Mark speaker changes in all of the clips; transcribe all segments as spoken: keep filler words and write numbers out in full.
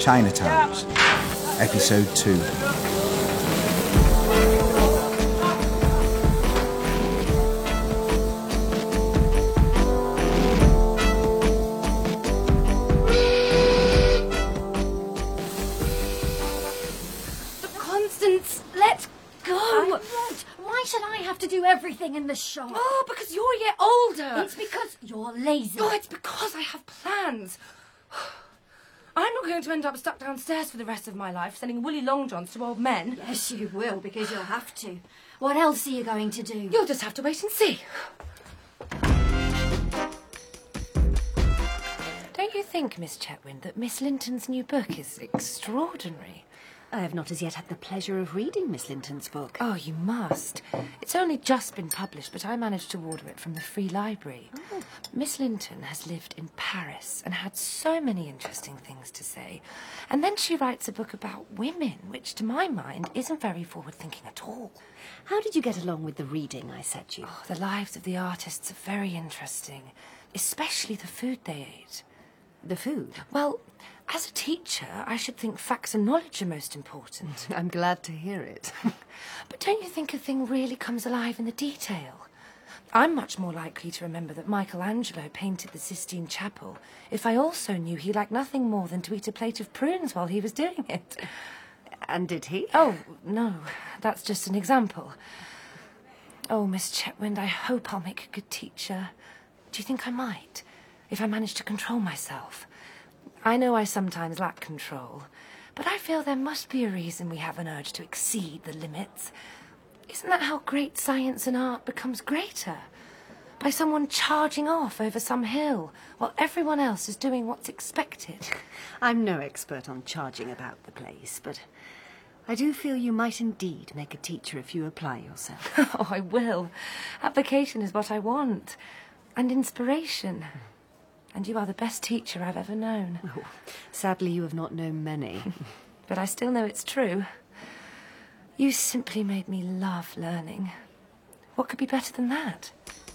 Speaker 1: Chinatowns, Episode two.
Speaker 2: Constance, let's go! I won't. Why should I have to do everything in the shop?
Speaker 3: Oh, because you're a year older.
Speaker 2: It's because you're lazy.
Speaker 3: Oh, it's because I have plans. I'm not going to end up stuck downstairs for the rest of my life selling woolly long johns to old men.
Speaker 2: Yes, you will, because you'll have to. What else are you going to do?
Speaker 3: You'll just have to wait and see. Don't you think, Miss Chetwynd, that Miss Linton's new book is extraordinary?
Speaker 4: I have not as yet had the pleasure of reading Miss Linton's book.
Speaker 3: Oh, you must. It's only just been published, but I managed to order it from the Free Library. Oh. Miss Linton has lived in Paris and had so many interesting things to say. And then she writes a book about women, which, to my mind, isn't very forward-thinking at all.
Speaker 4: How did you get along with the reading I sent you?
Speaker 3: Oh, the lives of the artists are very interesting, especially the food they ate.
Speaker 4: The food?
Speaker 3: Well, as a teacher, I should think facts and knowledge are most important.
Speaker 4: I'm glad to hear it.
Speaker 3: But don't you think a thing really comes alive in the detail? I'm much more likely to remember that Michelangelo painted the Sistine Chapel if I also knew he liked nothing more than to eat a plate of prunes while he was doing it.
Speaker 4: And did he?
Speaker 3: Oh, no, that's just an example. Oh, Miss Chetwynd, I hope I'll make a good teacher. Do you think I might, if I manage to control myself? I know I sometimes lack control, but I feel there must be a reason we have an urge to exceed the limits. Isn't that how great science and art becomes greater? By someone charging off over some hill while everyone else is doing what's expected.
Speaker 4: I'm no expert on charging about the place, but I do feel you might indeed make a teacher if you apply yourself.
Speaker 3: Oh, I will. Application is what I want. And inspiration. And you are the best teacher I've ever known.
Speaker 4: Oh, sadly, you have not known many.
Speaker 3: But I still know it's true. You simply made me love learning. What could be better than that?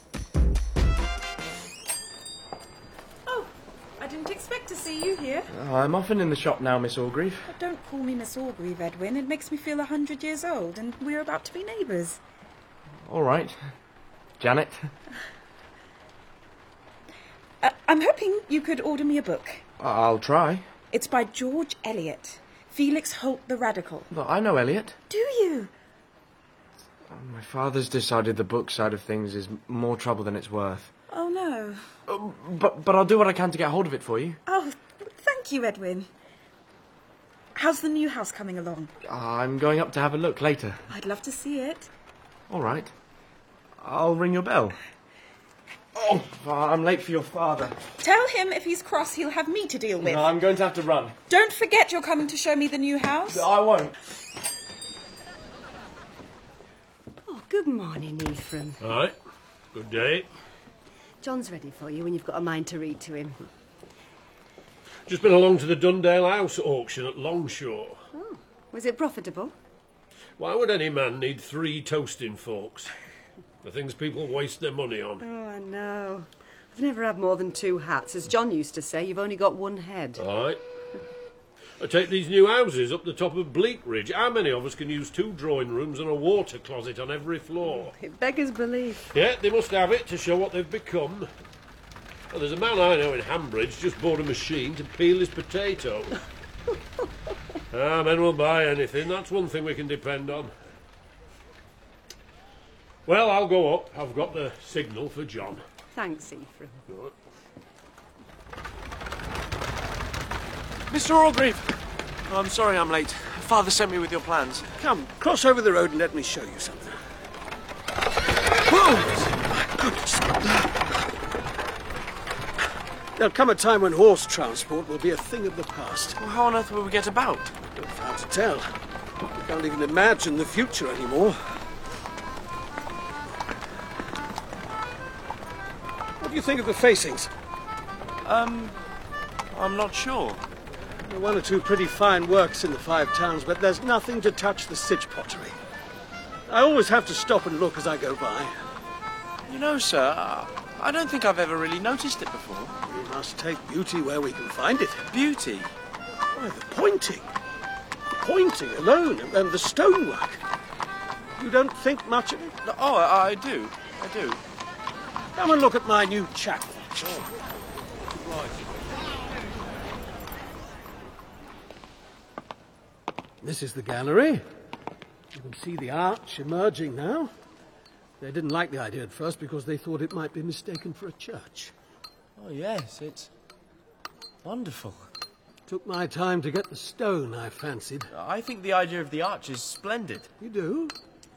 Speaker 5: Oh, I didn't expect to see you here.
Speaker 6: Oh, I'm often in the shop now, Miss Orgreave.
Speaker 5: Oh, don't call me Miss Orgreave, Edwin. It makes me feel a hundred years old, and we're about to be neighbours.
Speaker 6: All right. Janet.
Speaker 5: Uh, I'm hoping you could order me a book.
Speaker 6: I'll try.
Speaker 5: It's by George Eliot. Felix Holt the Radical.
Speaker 6: But I know Eliot.
Speaker 5: Do you?
Speaker 6: My father's decided the book side of things is more trouble than it's worth.
Speaker 5: Oh, no.
Speaker 6: Uh, but, but I'll do what I can to get hold of it for you.
Speaker 5: Oh, thank you, Edwin. How's the new house coming along?
Speaker 6: I'm going up to have a look later.
Speaker 5: I'd love to see it.
Speaker 6: All right. I'll ring your bell. Oh, I'm late for your father.
Speaker 5: Tell him if he's cross, he'll have me to deal with.
Speaker 6: No, I'm going to have to run.
Speaker 5: Don't forget you're coming to show me the new house.
Speaker 6: I won't.
Speaker 4: Oh, good morning, Ephraim.
Speaker 7: All right. Good day.
Speaker 4: John's ready for you when you've got a mind to read to him.
Speaker 7: Just been along to the Dundale House auction at Longshore.
Speaker 4: Oh, was it profitable?
Speaker 7: Why would any man need three toasting forks? The things people waste their money on.
Speaker 4: Oh, I know. I've never had more than two hats. As John used to say, you've only got one head.
Speaker 7: All right. I take these new houses up the top of Bleakridge. How many of us can use two drawing rooms and a water closet on every floor?
Speaker 4: It beggars belief.
Speaker 7: Yeah, they must have it to show what they've become. Well, there's a man I know in Hambridge just bought a machine to peel his potatoes. Ah, men will buy anything. That's one thing we can depend on. Well, I'll go up. I've got the signal for John.
Speaker 4: Thanks, Ephraim.
Speaker 8: Mister Orgreave! Oh, I'm sorry I'm late. Father sent me with your plans. Come, cross over the road and let me show you something. Whoa! My goodness. There'll come a time when horse transport will be a thing of the past.
Speaker 9: Well, how on earth will we get about?
Speaker 8: Don't know how to tell. We can't even imagine the future anymore. What do you think of the facings?
Speaker 9: Um, I'm not sure.
Speaker 8: There are one or two pretty fine works in the Five Towns, but there's nothing to touch the Sitch pottery. I always have to stop and look as I go by.
Speaker 9: You know, sir, I don't think I've ever really noticed it before.
Speaker 8: We must take beauty where we can find it.
Speaker 9: Beauty?
Speaker 8: Why, the pointing. The pointing alone, and, and the stonework. You don't think much of it?
Speaker 9: No, oh, I, I do. I do.
Speaker 8: Come and look at my new chapel. This is the gallery. You can see the arch emerging now. They didn't like the idea at first because they thought it might be mistaken for a church.
Speaker 9: Oh, yes, it's wonderful.
Speaker 8: Took my time to get the stone, I fancied.
Speaker 9: I think the idea of the arch is splendid.
Speaker 8: You do?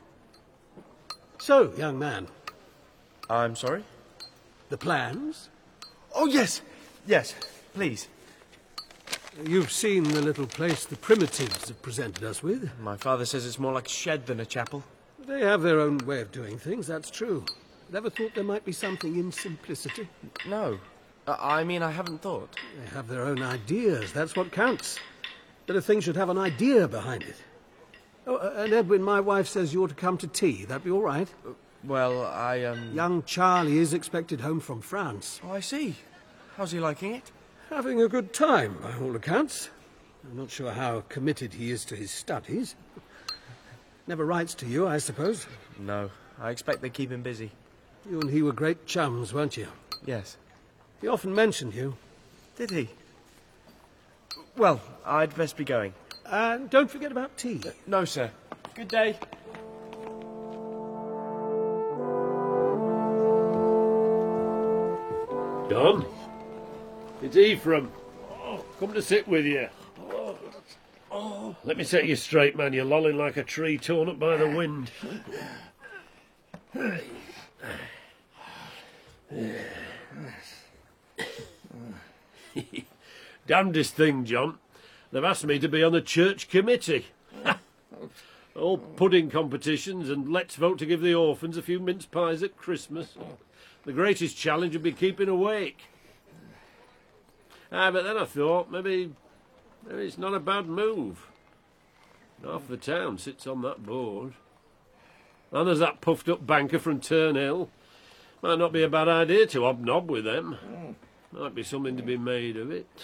Speaker 8: So, young man.
Speaker 9: I'm sorry?
Speaker 8: The plans?
Speaker 9: Oh, yes. Yes, please.
Speaker 8: You've seen the little place the Primitives have presented us with.
Speaker 9: My father says it's more like a shed than a chapel.
Speaker 8: They have their own way of doing things, that's true. Never thought there might be something in simplicity?
Speaker 9: No. Uh, I mean, I haven't thought.
Speaker 8: They have their own ideas, that's what counts. But a thing should have an idea behind it. Oh, uh, and Edwin, my wife says you ought to come to tea. That'd be all right?
Speaker 9: Uh, well, I, um...
Speaker 8: Young Charlie is expected home from France.
Speaker 9: Oh, I see. How's he liking it?
Speaker 8: Having a good time, by all accounts. I'm not sure how committed he is to his studies. Never writes to you, I suppose?
Speaker 9: No. I expect they keep him busy.
Speaker 8: You and he were great chums, weren't you?
Speaker 9: Yes.
Speaker 8: He often mentioned you.
Speaker 9: Did he? Well, I'd best be going.
Speaker 8: And don't forget about tea.
Speaker 9: Uh, no, sir. Good day.
Speaker 7: Don? It's Ephraim. Oh, come to sit with you. Oh, oh. Let me set you straight, man. You're lolling like a tree torn up by the wind. Damnedest thing, John. They've asked me to be on the church committee. All pudding competitions and let's vote to give the orphans a few mince pies at Christmas. The greatest challenge would be keeping awake. Ah, but then I thought, maybe, maybe it's not a bad move. Half the town sits on that board. And there's that puffed-up banker from Turnhill. Might not be a bad idea to hobnob with them. Might be something to be made of it.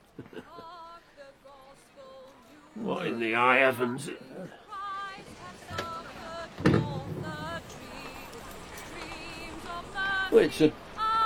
Speaker 7: What in the high heavens? Well, it's a...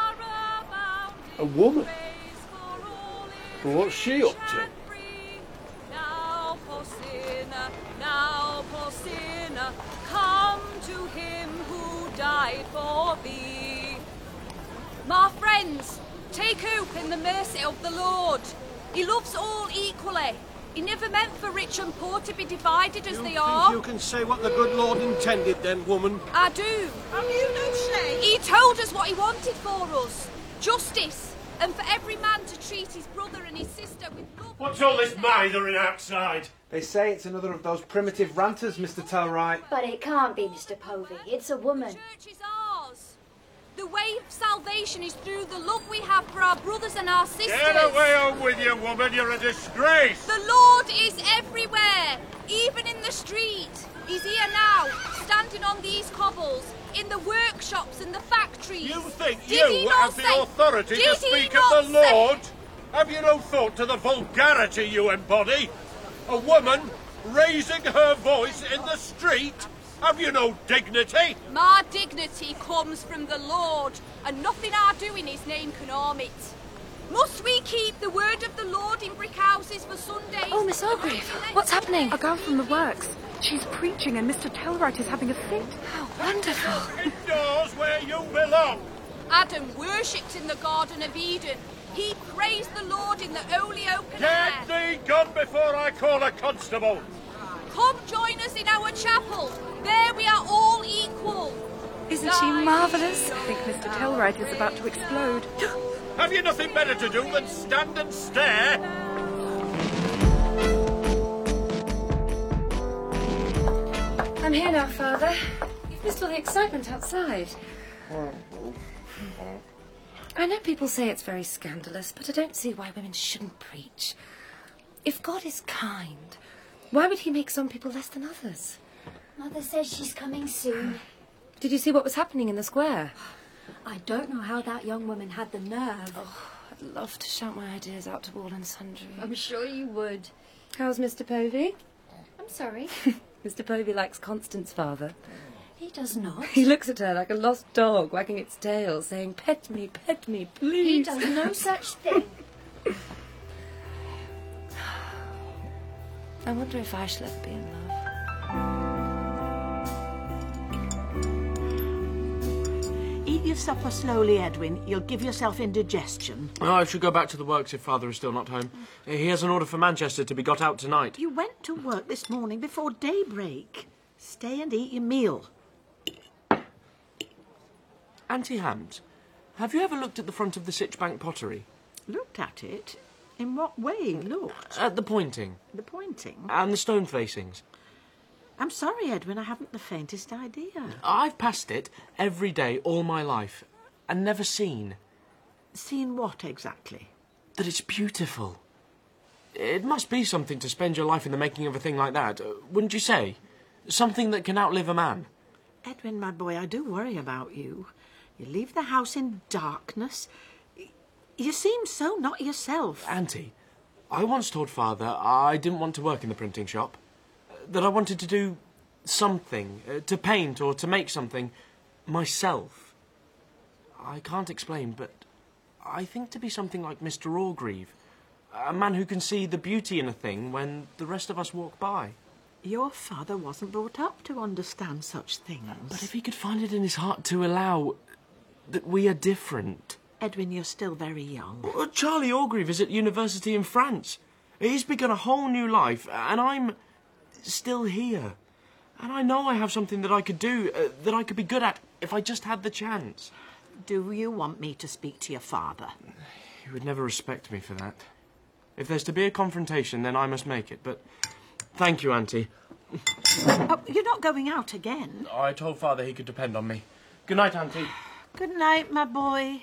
Speaker 7: a woman. Well, what's she up to?
Speaker 10: Now, poor sinner, now, poor sinner, come to him who died for thee. My friends, take hope in the mercy of the Lord. He loves all equally. He never meant for rich and poor to be divided as
Speaker 8: you
Speaker 10: they
Speaker 8: think
Speaker 10: are.
Speaker 8: You can say what the good Lord intended then, woman.
Speaker 10: I do.
Speaker 5: Have you no shame?
Speaker 10: He told us what he wanted for us. Justice. And for every man to treat his brother and his sister with love.
Speaker 7: What's all this mithering outside?
Speaker 1: They say it's another of those primitive ranters, Mister Tellwright.
Speaker 2: But it can't be, Mister Povey. It's a woman.
Speaker 10: The church is ours. The way of salvation is through the love we have for our brothers and our sisters.
Speaker 7: Get away on with you, woman. You're a disgrace.
Speaker 10: The Lord is everywhere, even in the street. He's here now, standing on these cobbles, in the workshops and the factories.
Speaker 7: You think
Speaker 10: Did
Speaker 7: you
Speaker 10: he not
Speaker 7: have the
Speaker 10: say-
Speaker 7: authority
Speaker 10: Did
Speaker 7: to
Speaker 10: he
Speaker 7: speak
Speaker 10: not
Speaker 7: of the
Speaker 10: say-
Speaker 7: Lord? Have you no thought to the vulgarity you embody? A woman raising her voice in the street? Have you no dignity?
Speaker 10: My dignity comes from the Lord, and nothing I do in his name can harm it. Must we keep the word of the Lord in brick houses for Sundays?
Speaker 3: Oh, Miss Orgreave, what's happening?
Speaker 11: A girl from the works. She's preaching and Mister Tellwright is having a fit.
Speaker 3: How wonderful.
Speaker 7: Indoors where you belong.
Speaker 10: Adam worshipped in the Garden of Eden. He praised the Lord in the holy open air.
Speaker 7: Get thee gone before I call a constable.
Speaker 10: Come join us in our chapel. There we are all equal.
Speaker 3: Isn't she marvellous?
Speaker 11: I think Mister Tellwright is about to explode.
Speaker 7: Have you nothing better to do than stand and stare?
Speaker 3: I'm here now, Father. You've missed all the excitement outside. I know people say it's very scandalous, but I don't see why women shouldn't preach. If God is kind, why would he make some people less than others?
Speaker 2: Mother says she's coming soon.
Speaker 3: Did you see what was happening in the square?
Speaker 2: I don't know how that young woman had the nerve.
Speaker 3: Oh, I'd love to shout my ideas out to all and sundry.
Speaker 2: I'm sure you would.
Speaker 3: How's Mister Povey?
Speaker 2: I'm sorry.
Speaker 3: Mister Povey likes Constance, father.
Speaker 2: He does not.
Speaker 3: He looks at her like a lost dog wagging its tail, saying, "Pet me, pet me, please."
Speaker 2: He does no such thing.
Speaker 3: I wonder if I shall ever be in love.
Speaker 12: Eat your supper slowly, Edwin. You'll give yourself indigestion.
Speaker 6: Oh, I should go back to the works if Father is still not home. He has an order for Manchester to be got out tonight.
Speaker 12: You went to work this morning before daybreak. Stay and eat your meal.
Speaker 6: Auntie Hams, have you ever looked at the front of the Sitchbank pottery?
Speaker 12: Looked at it? In what way looked?
Speaker 6: At the pointing.
Speaker 12: The pointing?
Speaker 6: And the stone facings.
Speaker 12: I'm sorry, Edwin, I haven't the faintest idea.
Speaker 6: I've passed it every day all my life and never seen.
Speaker 12: Seen what exactly?
Speaker 6: That it's beautiful. It must be something to spend your life in the making of a thing like that, wouldn't you say? Something that can outlive a man.
Speaker 12: Edwin, my boy, I do worry about you. You leave the house in darkness. You seem so not yourself.
Speaker 6: Auntie, I once told Father I didn't want to work in the printing shop. That I wanted to do something, uh, to paint or to make something myself. I can't explain, but I think to be something like Mister Orgreave. A man who can see the beauty in a thing when the rest of us walk by.
Speaker 12: Your father wasn't brought up to understand such things.
Speaker 6: But if he could find it in his heart to allow that we are different.
Speaker 12: Edwin, you're still very young.
Speaker 6: Well, Charlie Orgreave is at university in France. He's begun a whole new life, and I'm still here. And I know I have something that I could do, uh, that I could be good at, if I just had the chance.
Speaker 12: Do you want me to speak to your father?
Speaker 6: He would never respect me for that. If there's to be a confrontation, then I must make it, but thank you, Auntie.
Speaker 12: Oh, you're not going out again?
Speaker 6: I told Father he could depend on me. Good night, Auntie.
Speaker 12: Good night, my boy.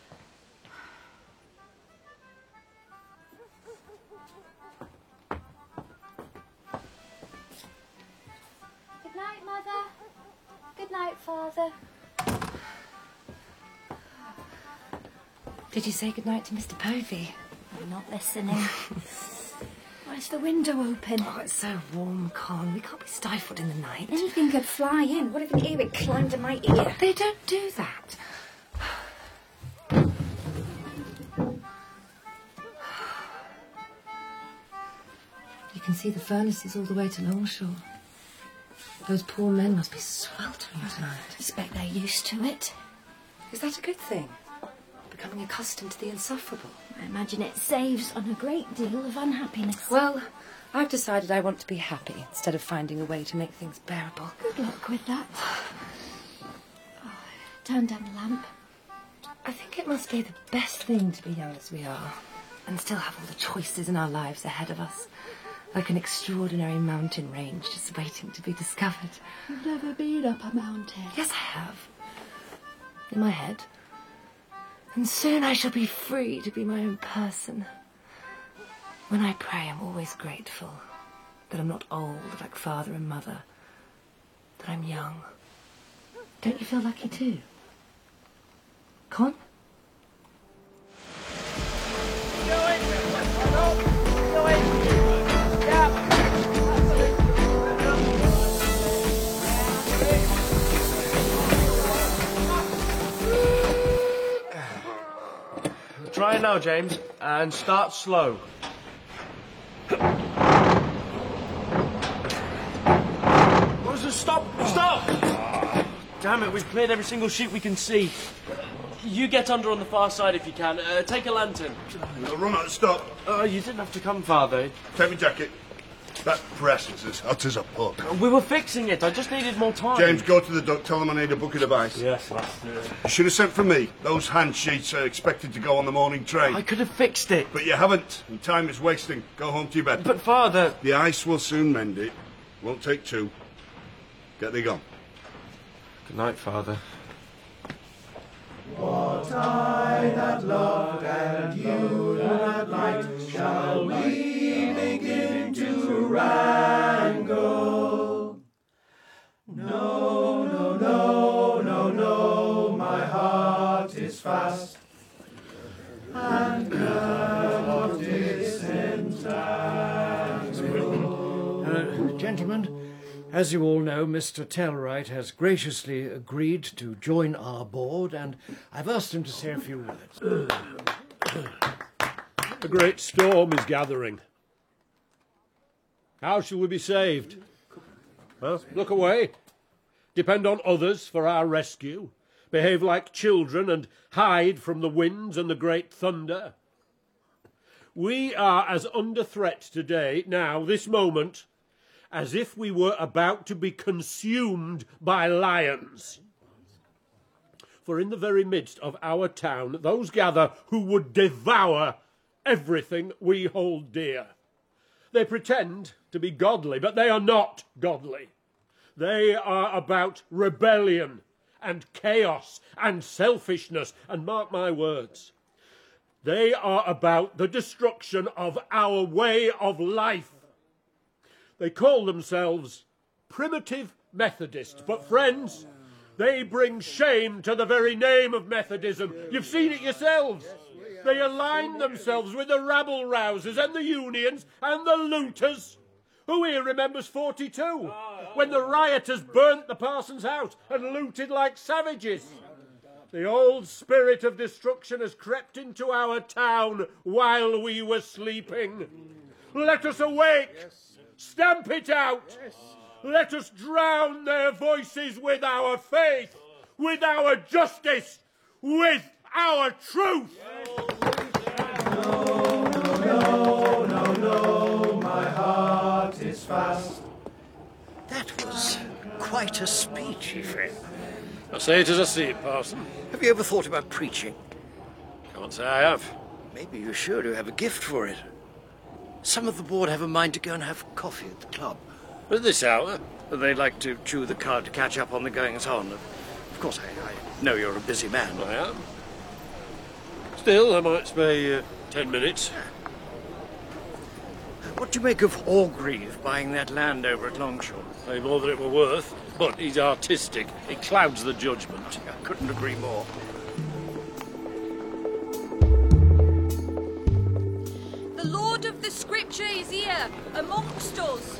Speaker 2: Good night, Mother. Good night, Father.
Speaker 3: Did you say goodnight to Mister Povey?
Speaker 2: I'm not listening. Why is the window open?
Speaker 3: Oh, it's so warm, Con. We can't be stifled in the night.
Speaker 2: Anything could fly in. What if an earwig climbed in my ear?
Speaker 3: They don't do that. You can see the furnaces all the way to Longshore. Those poor men must be sweltering tonight.
Speaker 2: I expect they're used to it.
Speaker 3: Is that a good thing? Becoming accustomed to the insufferable.
Speaker 2: I imagine it saves on a great deal of unhappiness.
Speaker 3: Well, I've decided I want to be happy instead of finding a way to make things bearable.
Speaker 2: Good luck with that. Oh, turn down the lamp.
Speaker 3: I think it must be the best thing to be young as we are and still have all the choices in our lives ahead of us. Like an extraordinary mountain range just waiting to be discovered.
Speaker 2: You've never been up a mountain.
Speaker 3: Yes, I have. In my head. And soon I shall be free to be my own person. When I pray, I'm always grateful that I'm not old like Father and Mother. That I'm young. Don't you feel lucky too? Con?
Speaker 6: Try it now, James, and start slow. What's the stop? Stop! Damn it, we've cleared every single sheet we can see. You get under on the far side if you can. Uh, take a lantern.
Speaker 13: I'll run out of stop.
Speaker 6: Oh, you didn't have to come, Father.
Speaker 13: Take my jacket. That press is as hot as a puck.
Speaker 6: We were fixing it. I just needed more time.
Speaker 13: James, go to the duck. Tell them I need a bucket of ice.
Speaker 7: Yes, Master.
Speaker 13: You should have sent for me. Those hand sheets are expected to go on the morning train.
Speaker 6: I could have fixed it.
Speaker 13: But you haven't, and time is wasting. Go home to your bed.
Speaker 6: But, Father...
Speaker 13: The ice will soon mend it. Won't take two. Get thee gone.
Speaker 6: Good night, Father.
Speaker 14: What I that loved and you that liked, shall we begin to wrangle? No, no, no, no, no, my heart is fast, and
Speaker 15: gentlemen. As you all know, Mister Tellwright has graciously agreed to join our board, and I've asked him to say a few words.
Speaker 7: A great storm is gathering. How shall we be saved? Well, look away. Depend on others for our rescue. Behave like children and hide from the winds and the great thunder. We are as under threat today, now, this moment, as if we were about to be consumed by lions. For in the very midst of our town, those gather who would devour everything we hold dear. They pretend to be godly, but they are not godly. They are about rebellion and chaos and selfishness, and mark my words, they are about the destruction of our way of life. They call themselves Primitive Methodists, but friends, they bring shame to the very name of Methodism. You've seen it yourselves. They align themselves with the rabble-rousers and the unions and the looters. Who here remembers forty-two, when the rioters burnt the parson's house and looted like savages? The old spirit of destruction has crept into our town while we were sleeping. Let us awake! Stamp it out! Let us drown their voices with our faith, with our justice, with our truth!
Speaker 14: No, no, no, no, my heart is fast.
Speaker 16: That was quite a speech, Ephraim.
Speaker 7: I say it as I see it, Parson.
Speaker 16: Have you ever thought about preaching?
Speaker 7: Can't say I have.
Speaker 16: Maybe you should. You have a gift for it. Some of the board have a mind to go and have coffee at the club.
Speaker 7: At this hour?
Speaker 16: They'd like to chew the cud to catch up on the goings-on. Of course, I, I know you're a busy man.
Speaker 7: I am. Still, I might spare uh, ten minutes.
Speaker 16: What do you make of Orgreave buying that land over at Longshore?
Speaker 7: Pay more than it were worth, but he's artistic. It clouds the judgment.
Speaker 16: I couldn't agree more.
Speaker 10: The Lord of the Scripture is here, amongst us.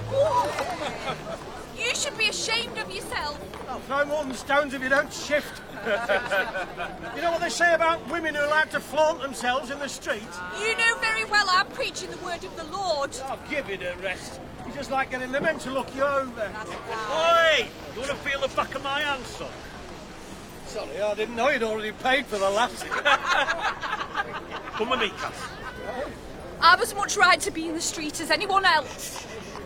Speaker 10: You should be ashamed of yourself.
Speaker 8: I'll throw more than stones if you don't shift. You know what they say about women who like to flaunt themselves in the street?
Speaker 10: You know very well I'm preaching the word of the Lord.
Speaker 8: I'll give it a rest. You just like getting the men to look you over. Oi! You want to feel the back of my hand, son? Sorry, I didn't know you'd already paid for the last. Come with me, Cass.
Speaker 10: I've as much right to be in the street as anyone else.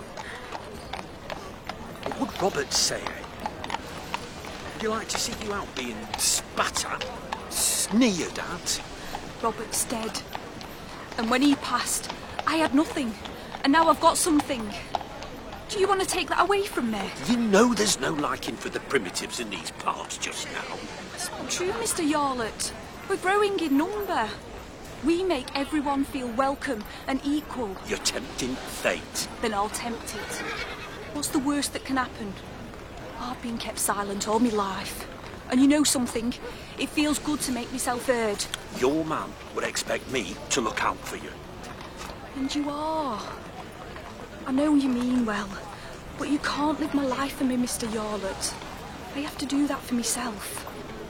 Speaker 16: What would Robert say? Would you like to see you out being spat at, sneered at?
Speaker 11: Robert's dead. And when he passed, I had nothing. And now I've got something. Do you want to take that away from me?
Speaker 16: You know there's no liking for the primitives in these parts just now.
Speaker 11: That's not true, Mister Yarlett. We're growing in number. We make everyone feel welcome and equal.
Speaker 16: You're tempting fate.
Speaker 11: Then I'll tempt it. What's the worst that can happen? I've been kept silent all my life. And you know something? It feels good to make myself heard.
Speaker 16: Your man would expect me to look out for you.
Speaker 11: And you are. I know you mean well, but you can't live my life for me, Mister Yarlett. I have to do that for myself.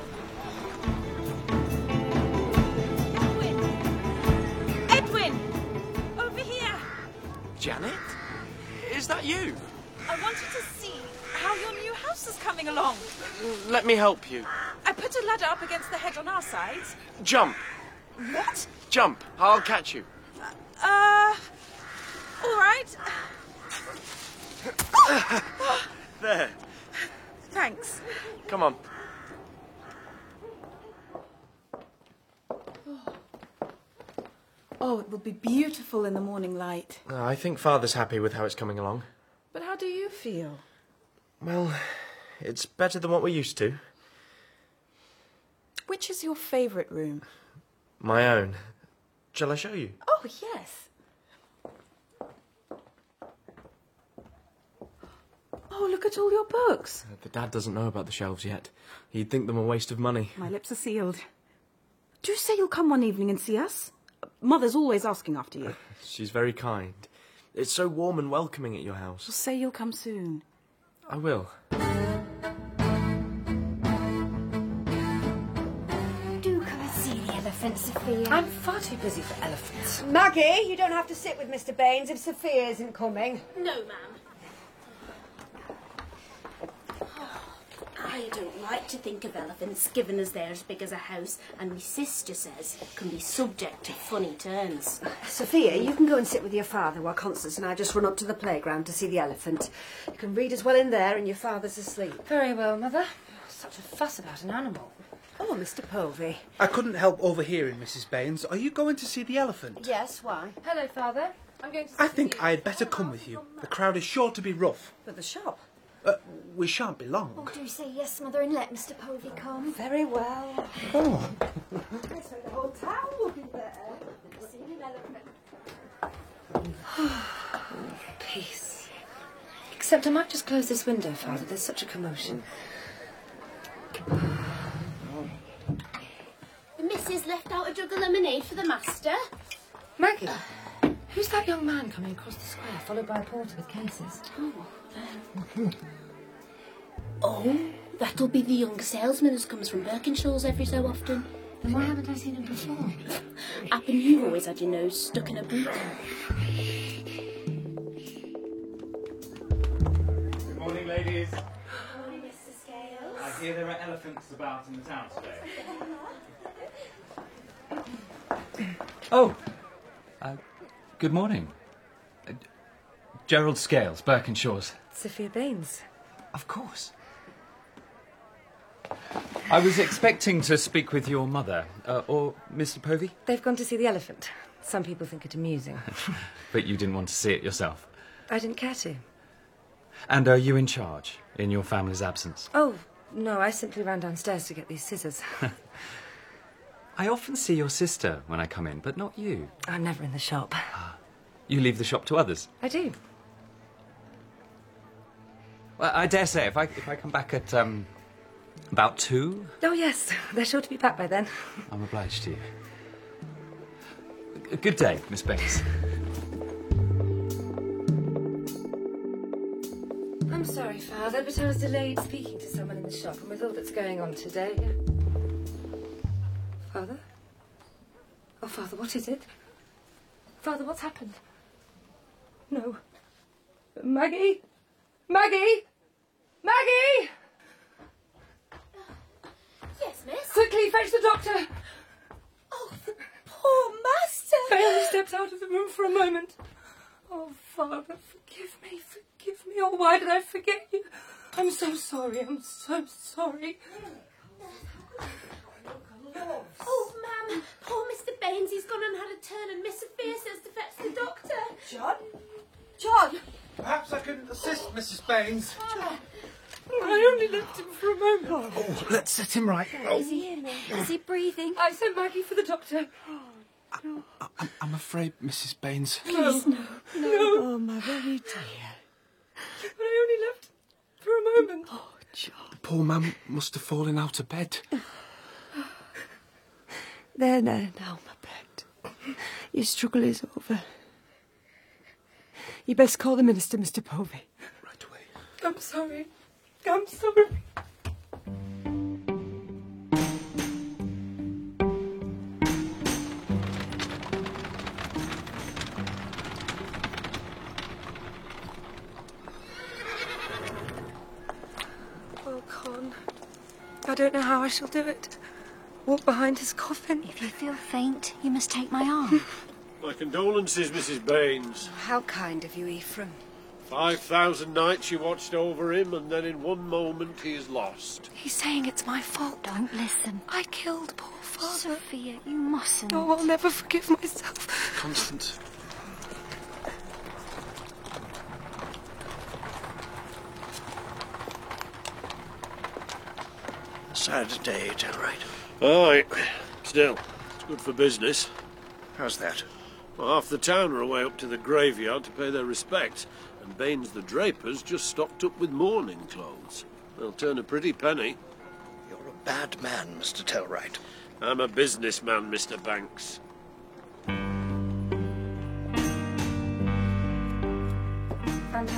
Speaker 10: Edwin! Edwin! Over here!
Speaker 6: Janet? Is that you?
Speaker 10: I wanted to see how your new house is coming along.
Speaker 6: Let me help you.
Speaker 10: I put a ladder up against the hedge on our side.
Speaker 6: Jump.
Speaker 10: What?
Speaker 6: Jump. I'll catch you.
Speaker 10: Uh... All right.
Speaker 6: There.
Speaker 10: Thanks.
Speaker 6: Come on.
Speaker 5: Oh, it will be beautiful in the morning light.
Speaker 6: Uh, I think Father's happy with how it's coming along.
Speaker 5: But how do you feel?
Speaker 6: Well, it's better than what we're used to.
Speaker 5: Which is your favourite room?
Speaker 6: My own. Shall I show you?
Speaker 5: Oh, yes. Oh, look at all your books.
Speaker 6: Uh, the Dad doesn't know about the shelves yet. He'd think them a waste of money.
Speaker 5: My lips are sealed. Do say you'll come one evening and see us? Mother's always asking after you.
Speaker 6: She's very kind. It's so warm and welcoming at your house.
Speaker 5: Well, say you'll come soon.
Speaker 6: I will.
Speaker 2: Do come and see the elephant, Sophia.
Speaker 3: I'm far too busy for elephants.
Speaker 4: Maggie, you don't have to sit with Mister Baines if Sophia isn't coming.
Speaker 17: No, ma'am. I don't like to think of elephants, given as they're as big as a house, and my sister says can be subject to funny turns.
Speaker 4: Sophia, you can go and sit with your father while Constance and I just run up to the playground to see the elephant. You can read as well in there, and your father's asleep.
Speaker 3: Very well, Mother. Such a fuss about an animal.
Speaker 4: Oh, Mister Povey.
Speaker 1: I couldn't help overhearing, Missus Baines. Are you going to see the elephant?
Speaker 4: Yes, why?
Speaker 3: Hello, Father. I'm going to...
Speaker 1: I think I had better come with you. The crowd is sure to be rough.
Speaker 4: With the shop?
Speaker 1: Uh, we shan't be long.
Speaker 2: Oh, do say yes, Mother, and let Mister Povey come.
Speaker 4: Very well.
Speaker 1: Oh.
Speaker 4: Looks like the whole town will be there. See an elephant.
Speaker 3: Peace. Except I might just close this window, Father. There's such a commotion.
Speaker 17: The missus left out a jug of lemonade for the master.
Speaker 3: Maggie, who's that young man coming across the square, followed by a porter with cases?
Speaker 17: Oh, um, oh, that'll be the young salesman who comes from Birkinshaw's every so often.
Speaker 3: Then why haven't I seen him before?
Speaker 17: Happen you've always had your nose stuck in a boot.
Speaker 18: Good morning, ladies.
Speaker 17: Good morning, Mister Scales.
Speaker 18: I hear there are elephants about in the town today. Oh, uh, good morning. Uh, Gerald Scales, Birkinshaw's.
Speaker 3: Sophia Baines.
Speaker 18: Of course. I was expecting to speak with your mother, uh, or Mister Povey.
Speaker 3: They've gone to see the elephant. Some people think it amusing.
Speaker 18: But you didn't want to see it yourself.
Speaker 3: I didn't care to.
Speaker 18: And are you in charge, in your family's absence?
Speaker 3: Oh, no, I simply ran downstairs to get these scissors.
Speaker 18: I often see your sister when I come in, but not you.
Speaker 3: I'm never in the shop.
Speaker 18: You leave the shop to others.
Speaker 3: I do.
Speaker 18: Well, I dare say, if I, if I come back at, um, about two...
Speaker 3: Oh, yes. They're sure to be back by then.
Speaker 18: I'm obliged to you. A good day, Miss Baines.
Speaker 3: I'm sorry, Father, but I was delayed speaking to someone in the shop, and with all that's going on today... Father? Oh, Father, what is it? Father, what's happened? No. Maggie? Maggie? Maggie!
Speaker 17: Yes, miss?
Speaker 3: Quickly, fetch the doctor!
Speaker 17: Oh, the poor master!
Speaker 3: I only stepped out of the room for a moment. Oh, Father, forgive me, forgive me. Oh, why did I forget you? I'm so sorry, I'm so sorry.
Speaker 17: Oh, ma'am, poor Mister Baines, he's gone and had a turn, and Miss Sophia says to fetch the doctor.
Speaker 4: John? John?
Speaker 1: Perhaps I can assist, Missus Baines.
Speaker 3: I only left him for a moment.
Speaker 1: Oh, let's set him right.
Speaker 2: Is he, is he breathing?
Speaker 3: I sent Maggie for the doctor.
Speaker 6: I'm, I'm afraid, Missus Baines.
Speaker 3: Please, no. No.
Speaker 4: Oh, my very dear.
Speaker 3: But I only left for a moment.
Speaker 4: Oh, John.
Speaker 6: The poor man must have fallen out of bed.
Speaker 4: There, there, now, my pet. Your struggle is over. You best call the minister, Mister Povey.
Speaker 6: Right away.
Speaker 3: I'm sorry. I'm sorry. Oh, Con. I don't know how I shall do it. Walk behind his coffin.
Speaker 2: If you feel faint, you must take my arm.
Speaker 7: My condolences, Missus Baines.
Speaker 4: How kind of you, Ephraim.
Speaker 7: Five thousand nights you watched over him, and then in one moment he is lost.
Speaker 3: He's saying it's my fault.
Speaker 2: Don't listen.
Speaker 3: I killed poor father.
Speaker 2: Sophia, you mustn't.
Speaker 3: Oh, I'll never forgive myself.
Speaker 6: Constance.
Speaker 16: Sad day, Tellwright.
Speaker 7: Aye. Still, it's good for business.
Speaker 16: How's that?
Speaker 7: Well, half the town are away up to the graveyard to pay their respects, and Baines the draper's just stocked up with mourning clothes. They'll turn a pretty penny.
Speaker 16: You're a bad man, Mister Tellwright.
Speaker 7: I'm a businessman, Mister Banks.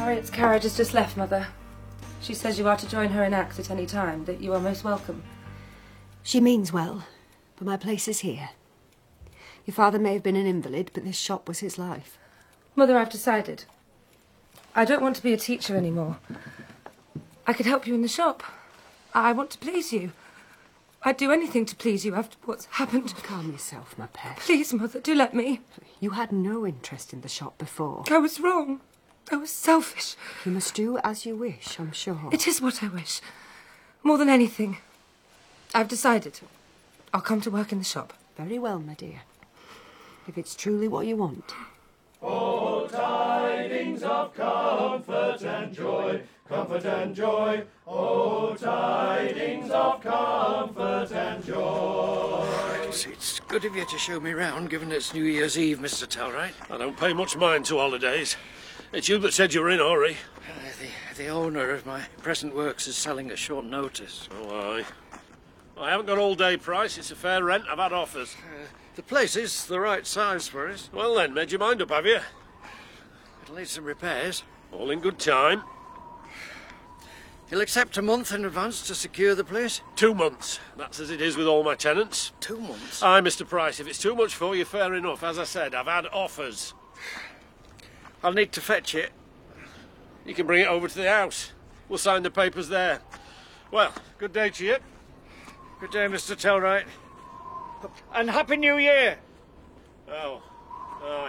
Speaker 3: Harriet's carriage has just left, Mother. She says you are to join her in Axe at any time, that you are most welcome.
Speaker 4: She means well, but my place is here. Your father may have been an invalid, but this shop was his life.
Speaker 3: Mother, I've decided. I don't want to be a teacher anymore. I could help you in the shop. I want to please you. I'd do anything to please you after what's happened.
Speaker 4: Oh, calm yourself, my pet.
Speaker 3: Please, Mother, do let me.
Speaker 4: You had no interest in the shop before.
Speaker 3: I was wrong. I was selfish.
Speaker 4: You must do as you wish, I'm sure.
Speaker 3: It is what I wish. More than anything. I've decided. I'll come to work in the shop.
Speaker 4: Very well, my dear. If it's truly what you want.
Speaker 14: Oh, tidings of comfort and joy, comfort and joy. Oh, tidings of comfort and joy.
Speaker 8: It's, it's good of you to show me round, given it's New Year's Eve, Mister Tellwright.
Speaker 7: I don't pay much mind to holidays. It's you that said you were in a hurry.
Speaker 8: Uh, the, the owner of my present works is selling at short notice.
Speaker 7: Oh, aye. I haven't got all-day price. It's a fair rent. I've had offers.
Speaker 8: Uh, the place is the right size for us.
Speaker 7: Well then, made your mind up, have you?
Speaker 8: It'll need some repairs.
Speaker 7: All in good time.
Speaker 8: He'll accept a month in advance to secure the place?
Speaker 7: Two months. That's as it is with all my tenants.
Speaker 8: Two months?
Speaker 7: Aye, Mister Price. If it's too much for you, fair enough. As I said, I've had offers.
Speaker 8: I'll need to fetch it.
Speaker 7: You can bring it over to the house. We'll sign the papers there. Well, good day to you.
Speaker 8: Good day, Mister Tellwright. And Happy New Year!
Speaker 7: Oh, aye.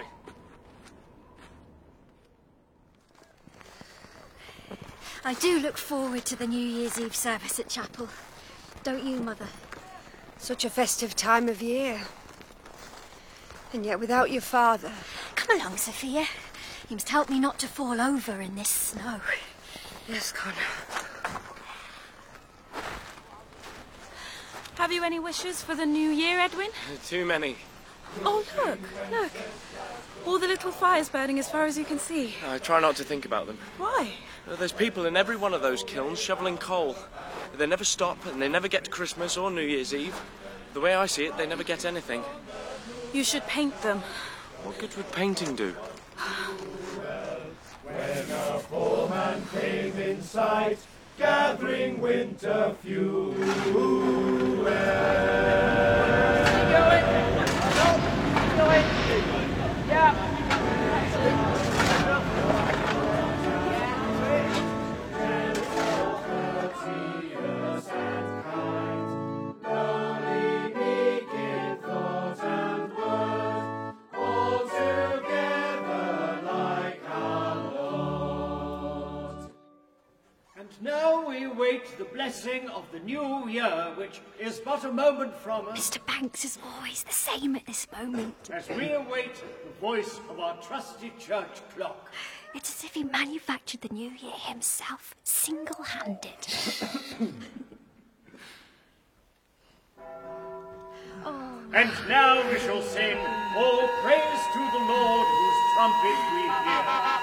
Speaker 2: I do look forward to the New Year's Eve service at chapel. Don't you, Mother?
Speaker 4: Such a festive time of year. And yet without your father...
Speaker 2: Come along, Sophia. You must help me not to fall over in this snow.
Speaker 4: Yes, Connor.
Speaker 11: Have you any wishes for the new year, Edwin?
Speaker 6: Too many.
Speaker 11: Oh, look, look. All the little fires burning as far as you can see.
Speaker 6: I try not to think about them.
Speaker 11: Why?
Speaker 6: There's people in every one of those kilns shoveling coal. They never stop, and they never get to Christmas or New Year's Eve. The way I see it, they never get anything.
Speaker 11: You should paint them.
Speaker 6: What good would painting do?
Speaker 14: When a foeman came in sight, gathering winter fuel.
Speaker 15: Now we await the blessing of the new year, which is but a moment from us.
Speaker 2: Mister Banks is always the same at this moment.
Speaker 15: As we await the voice of our trusty church clock.
Speaker 2: It's as if he manufactured the new year himself, single-handed.
Speaker 15: Oh. And now we shall sing, all praise to the Lord whose trumpet we hear.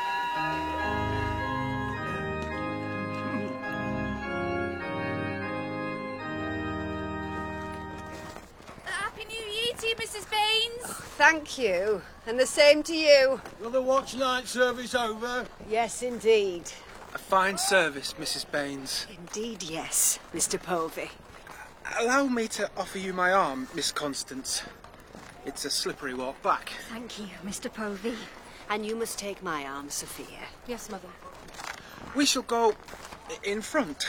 Speaker 10: Happy New Year to you, Missus Baines.
Speaker 4: Thank you, and the same to you.
Speaker 16: Will the watch night service over?
Speaker 4: Yes, indeed.
Speaker 8: A fine service, Missus Baines.
Speaker 4: Indeed, yes, Mister Povey.
Speaker 8: Allow me to offer you my arm, Miss Constance. It's a slippery walk back.
Speaker 2: Thank you, Mister Povey.
Speaker 4: And you must take my arm, Sophia.
Speaker 3: Yes, Mother.
Speaker 8: We shall go in front.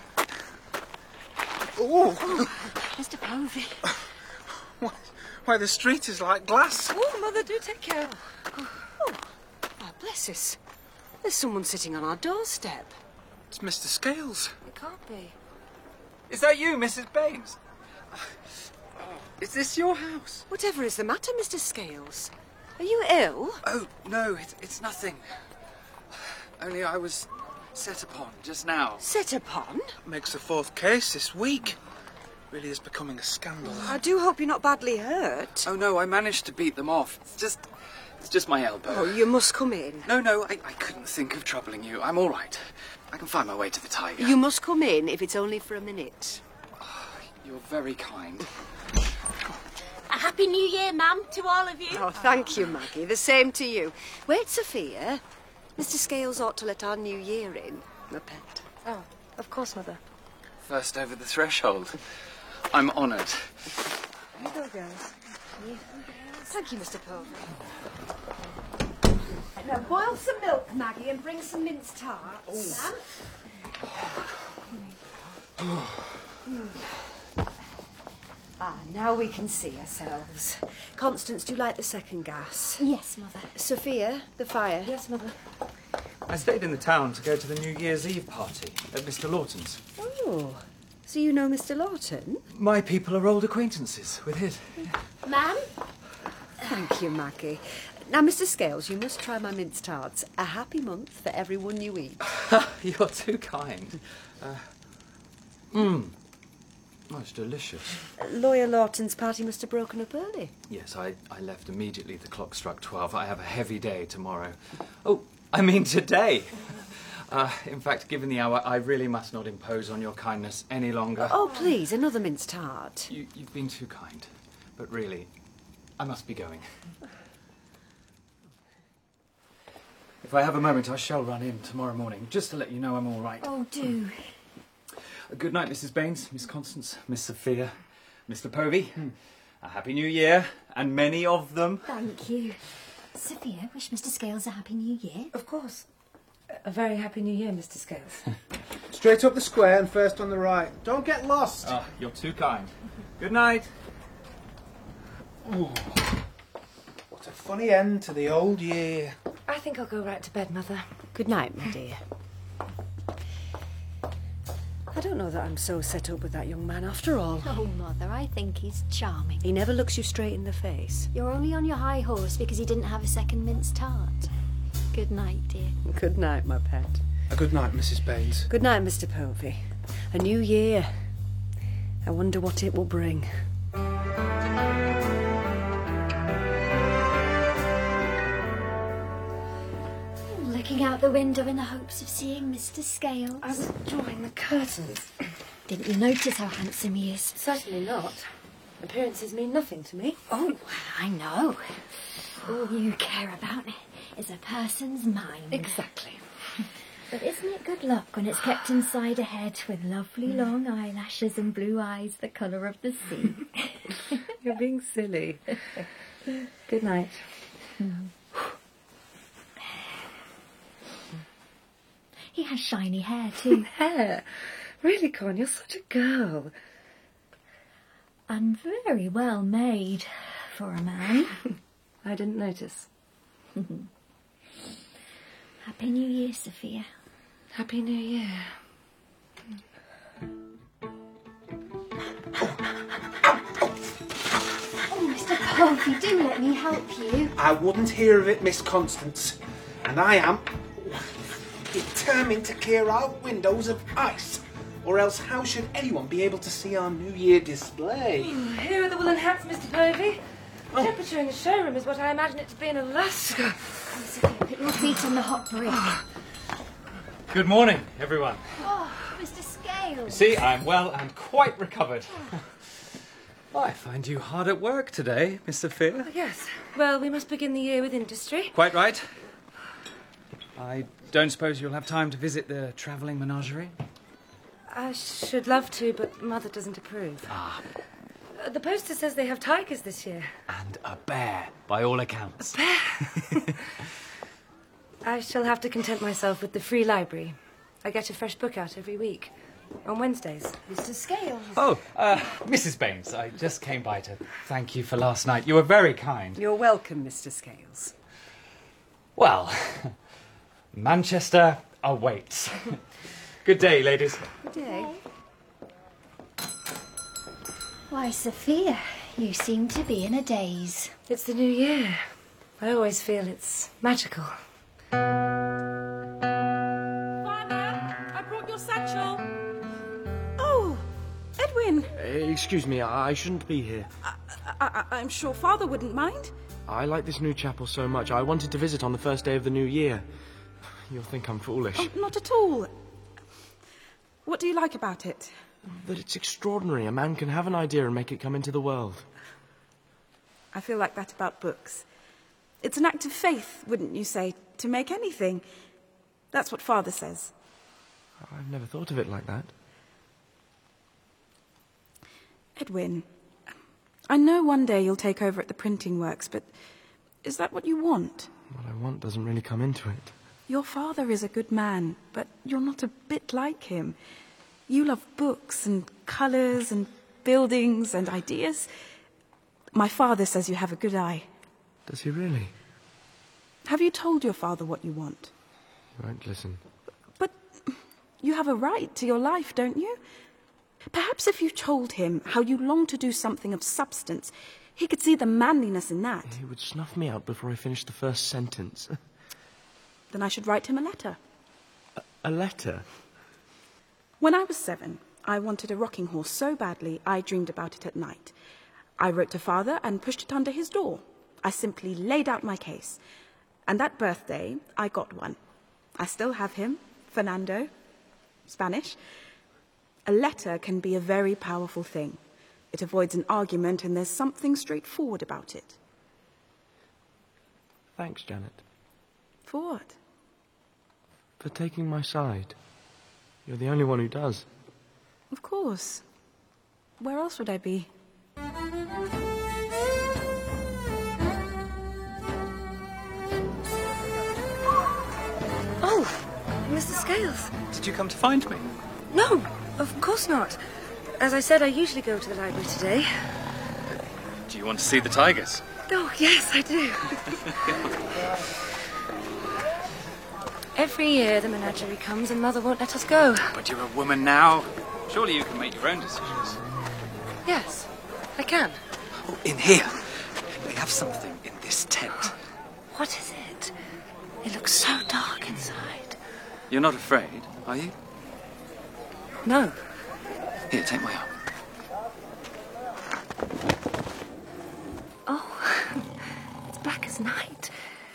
Speaker 8: Ooh.
Speaker 2: Oh, Mister Povey.
Speaker 8: Why, the street is like glass.
Speaker 4: Oh, Mother, do take care. Oh, oh, bless us. There's someone sitting on our doorstep.
Speaker 8: It's Mister Scales.
Speaker 4: It can't be.
Speaker 18: Is that you, Missus Baines?
Speaker 8: Is this your house?
Speaker 4: Whatever is the matter, Mister Scales? Are you ill?
Speaker 8: Oh, no, it, it's nothing. Only I was set upon just now.
Speaker 4: Set upon?
Speaker 8: Makes the fourth case this week. Really is becoming a scandal.
Speaker 4: I do hope you're not badly hurt.
Speaker 8: Oh, no, I managed to beat them off. It's just... It's just my elbow.
Speaker 4: Oh, you must come in.
Speaker 8: No, no, I, I couldn't think of troubling you. I'm all right. I can find my way to the Tiger.
Speaker 4: You must come in if it's only for a minute.
Speaker 8: Oh, you're very kind.
Speaker 17: A Happy New Year, ma'am, to all of you.
Speaker 4: Oh, thank you, Maggie. The same to you. Wait, Sophia. Mister Scales ought to let our new year in, my pet.
Speaker 3: Oh, of course, Mother.
Speaker 18: First over the threshold. I'm honoured.
Speaker 4: Here you go, girls. Thank you, Mister Povey. Now boil some milk, Maggie, and bring some mince tarts. Sam? Ah, now we can see ourselves. Constance, do you like the second gas?
Speaker 2: Yes, Mother.
Speaker 4: Sophia, the fire?
Speaker 3: Yes, Mother.
Speaker 18: I stayed in the town to go to the New Year's Eve party at Mister Lawton's.
Speaker 4: Oh, so you know Mister Lawton?
Speaker 18: My people are old acquaintances with his.
Speaker 4: Ma'am? Thank you, Maggie. Now, Mister Scales, you must try my mince tarts. A happy month for everyone you eat.
Speaker 18: You're too kind. Mmm. Oh, it's delicious.
Speaker 4: Lawyer Lawton's party must have broken up early.
Speaker 18: Yes, I, I left immediately. The clock struck twelve. I have a heavy day tomorrow. Oh, I mean today. Uh, in fact, given the hour, I really must not impose on your kindness any longer.
Speaker 4: Oh, please, another mince tart.
Speaker 18: You, you've been too kind. But really, I must be going. If I have a moment, I shall run in tomorrow morning, just to let you know I'm all right.
Speaker 2: Oh, do.
Speaker 18: Good night, Missus Baines, Miss Constance, Miss Sophia, Mister Povey. Hmm. A happy new year, and many of them.
Speaker 2: Thank you. Sophia, wish Mister Scales a happy new year.
Speaker 3: Of course. A very happy new year, Mister Scales.
Speaker 1: Straight up the square and first on the right. Don't get lost.
Speaker 18: Oh, you're too kind. Good night.
Speaker 1: Ooh. What a funny end to the old year.
Speaker 3: I think I'll go right to bed, Mother.
Speaker 4: Good night, my dear. I don't know that I'm so set up with that young man after all.
Speaker 2: Oh, Mother, I think he's charming.
Speaker 4: He never looks you straight in the face.
Speaker 2: You're only on your high horse because he didn't have a second mince tart. Good night, dear.
Speaker 4: Good night, my pet.
Speaker 1: A good night, Missus Baines.
Speaker 4: Good night, Mister Povey. A new year. I wonder what it will bring.
Speaker 2: Looking out the window in the hopes of seeing Mister Scales.
Speaker 3: I was drawing the curtains.
Speaker 2: Didn't you notice how handsome he is?
Speaker 3: Certainly not. Appearances mean nothing to me.
Speaker 2: Oh, well, I know. All you care about is a person's mind.
Speaker 3: Exactly.
Speaker 2: But isn't it good luck when it's kept inside a head with lovely long eyelashes and blue eyes the colour of the sea?
Speaker 3: You're being silly. Good night.
Speaker 2: He has shiny hair, too.
Speaker 3: Hair? Really, Con, you're such a girl.
Speaker 2: And very well made for a man.
Speaker 3: I didn't notice.
Speaker 2: Happy New Year, Sophia.
Speaker 3: Happy New Year.
Speaker 2: Oh, Mister Povey, do let me help you.
Speaker 1: I wouldn't hear of it, Miss Constance. And I am determined to clear out windows of ice. Or else how should anyone be able to see our New Year display?
Speaker 3: Oh, here are the woolen hats, Mister Povey. The oh. temperature in the showroom is what I imagine it to be in Alaska.
Speaker 2: Oh, Sophia, put your feet on the hot brick.
Speaker 18: Good morning, everyone.
Speaker 2: Oh, Mister Scales.
Speaker 18: See, I'm well and quite recovered. Oh, I find you hard at work today, Miss Sophia.
Speaker 3: Oh, yes. Well, we must begin the year with industry.
Speaker 18: Quite right. I don't suppose you'll have time to visit the travelling menagerie?
Speaker 3: I should love to, but Mother doesn't approve.
Speaker 18: Ah.
Speaker 3: Uh, the poster says they have tigers this year.
Speaker 18: And a bear, by all accounts.
Speaker 3: A bear? I shall have to content myself with the free library. I get a fresh book out every week. On Wednesdays.
Speaker 2: Mister Scales.
Speaker 18: Oh, uh, Missus Baines, I just came by to thank you for last night. You were very kind.
Speaker 4: You're welcome, Mister Scales.
Speaker 18: Well, Manchester awaits. Good day, ladies.
Speaker 4: Good day.
Speaker 2: Why, Sophia, you seem to be in a daze.
Speaker 3: It's the new year. I always feel it's magical.
Speaker 5: Father, I brought your satchel. Oh, Edwin.
Speaker 6: Uh, excuse me, I shouldn't be here.
Speaker 5: I, I, I'm sure Father wouldn't mind.
Speaker 6: I like this new chapel so much. I wanted to visit on the first day of the new year. You'll think I'm foolish.
Speaker 5: Oh, not at all. What do you like about it?
Speaker 6: That it's extraordinary. A man can have an idea and make it come into the world.
Speaker 5: I feel like that about books. It's an act of faith, wouldn't you say, to make anything. That's what Father says.
Speaker 6: I've never thought of it like that.
Speaker 5: Edwin, I know one day you'll take over at the printing works, but is that what you want?
Speaker 6: What I want doesn't really come into it.
Speaker 5: Your father is a good man, but you're not a bit like him. You love books and colours and buildings and ideas. My father says you have a good eye.
Speaker 6: Does he really?
Speaker 5: Have you told your father what you want?
Speaker 6: He won't listen.
Speaker 5: But you have a right to your life, don't you? Perhaps if you told him how you long to do something of substance, he could see the manliness in that.
Speaker 6: He would snuff me out before I finished the first sentence.
Speaker 5: Then I should write him a letter.
Speaker 6: A, a letter?
Speaker 5: When I was seven, I wanted a rocking horse so badly I dreamed about it at night. I wrote to Father and pushed it under his door. I simply laid out my case. And that birthday, I got one. I still have him, Fernando, Spanish. A letter can be a very powerful thing. It avoids an argument and there's something straightforward about it.
Speaker 6: Thanks, Janet.
Speaker 5: For what?
Speaker 6: For taking my side. You're the only one who does.
Speaker 5: Of course. Where else would I be?
Speaker 3: Oh, Mister Scales.
Speaker 18: Did you come to find me?
Speaker 3: No, of course not. As I said, I usually go to the library today.
Speaker 18: Do you want to see the tigers?
Speaker 3: Oh, yes, I do. Every year the menagerie comes and Mother won't let us go.
Speaker 18: But you're a woman now. Surely you can make your own decisions.
Speaker 3: Yes, I can.
Speaker 18: Oh, in here. They have something in this tent.
Speaker 3: What is it? It looks so dark inside.
Speaker 18: You're not afraid, are you?
Speaker 3: No.
Speaker 18: Here, take my arm.
Speaker 3: Oh, it's black as night.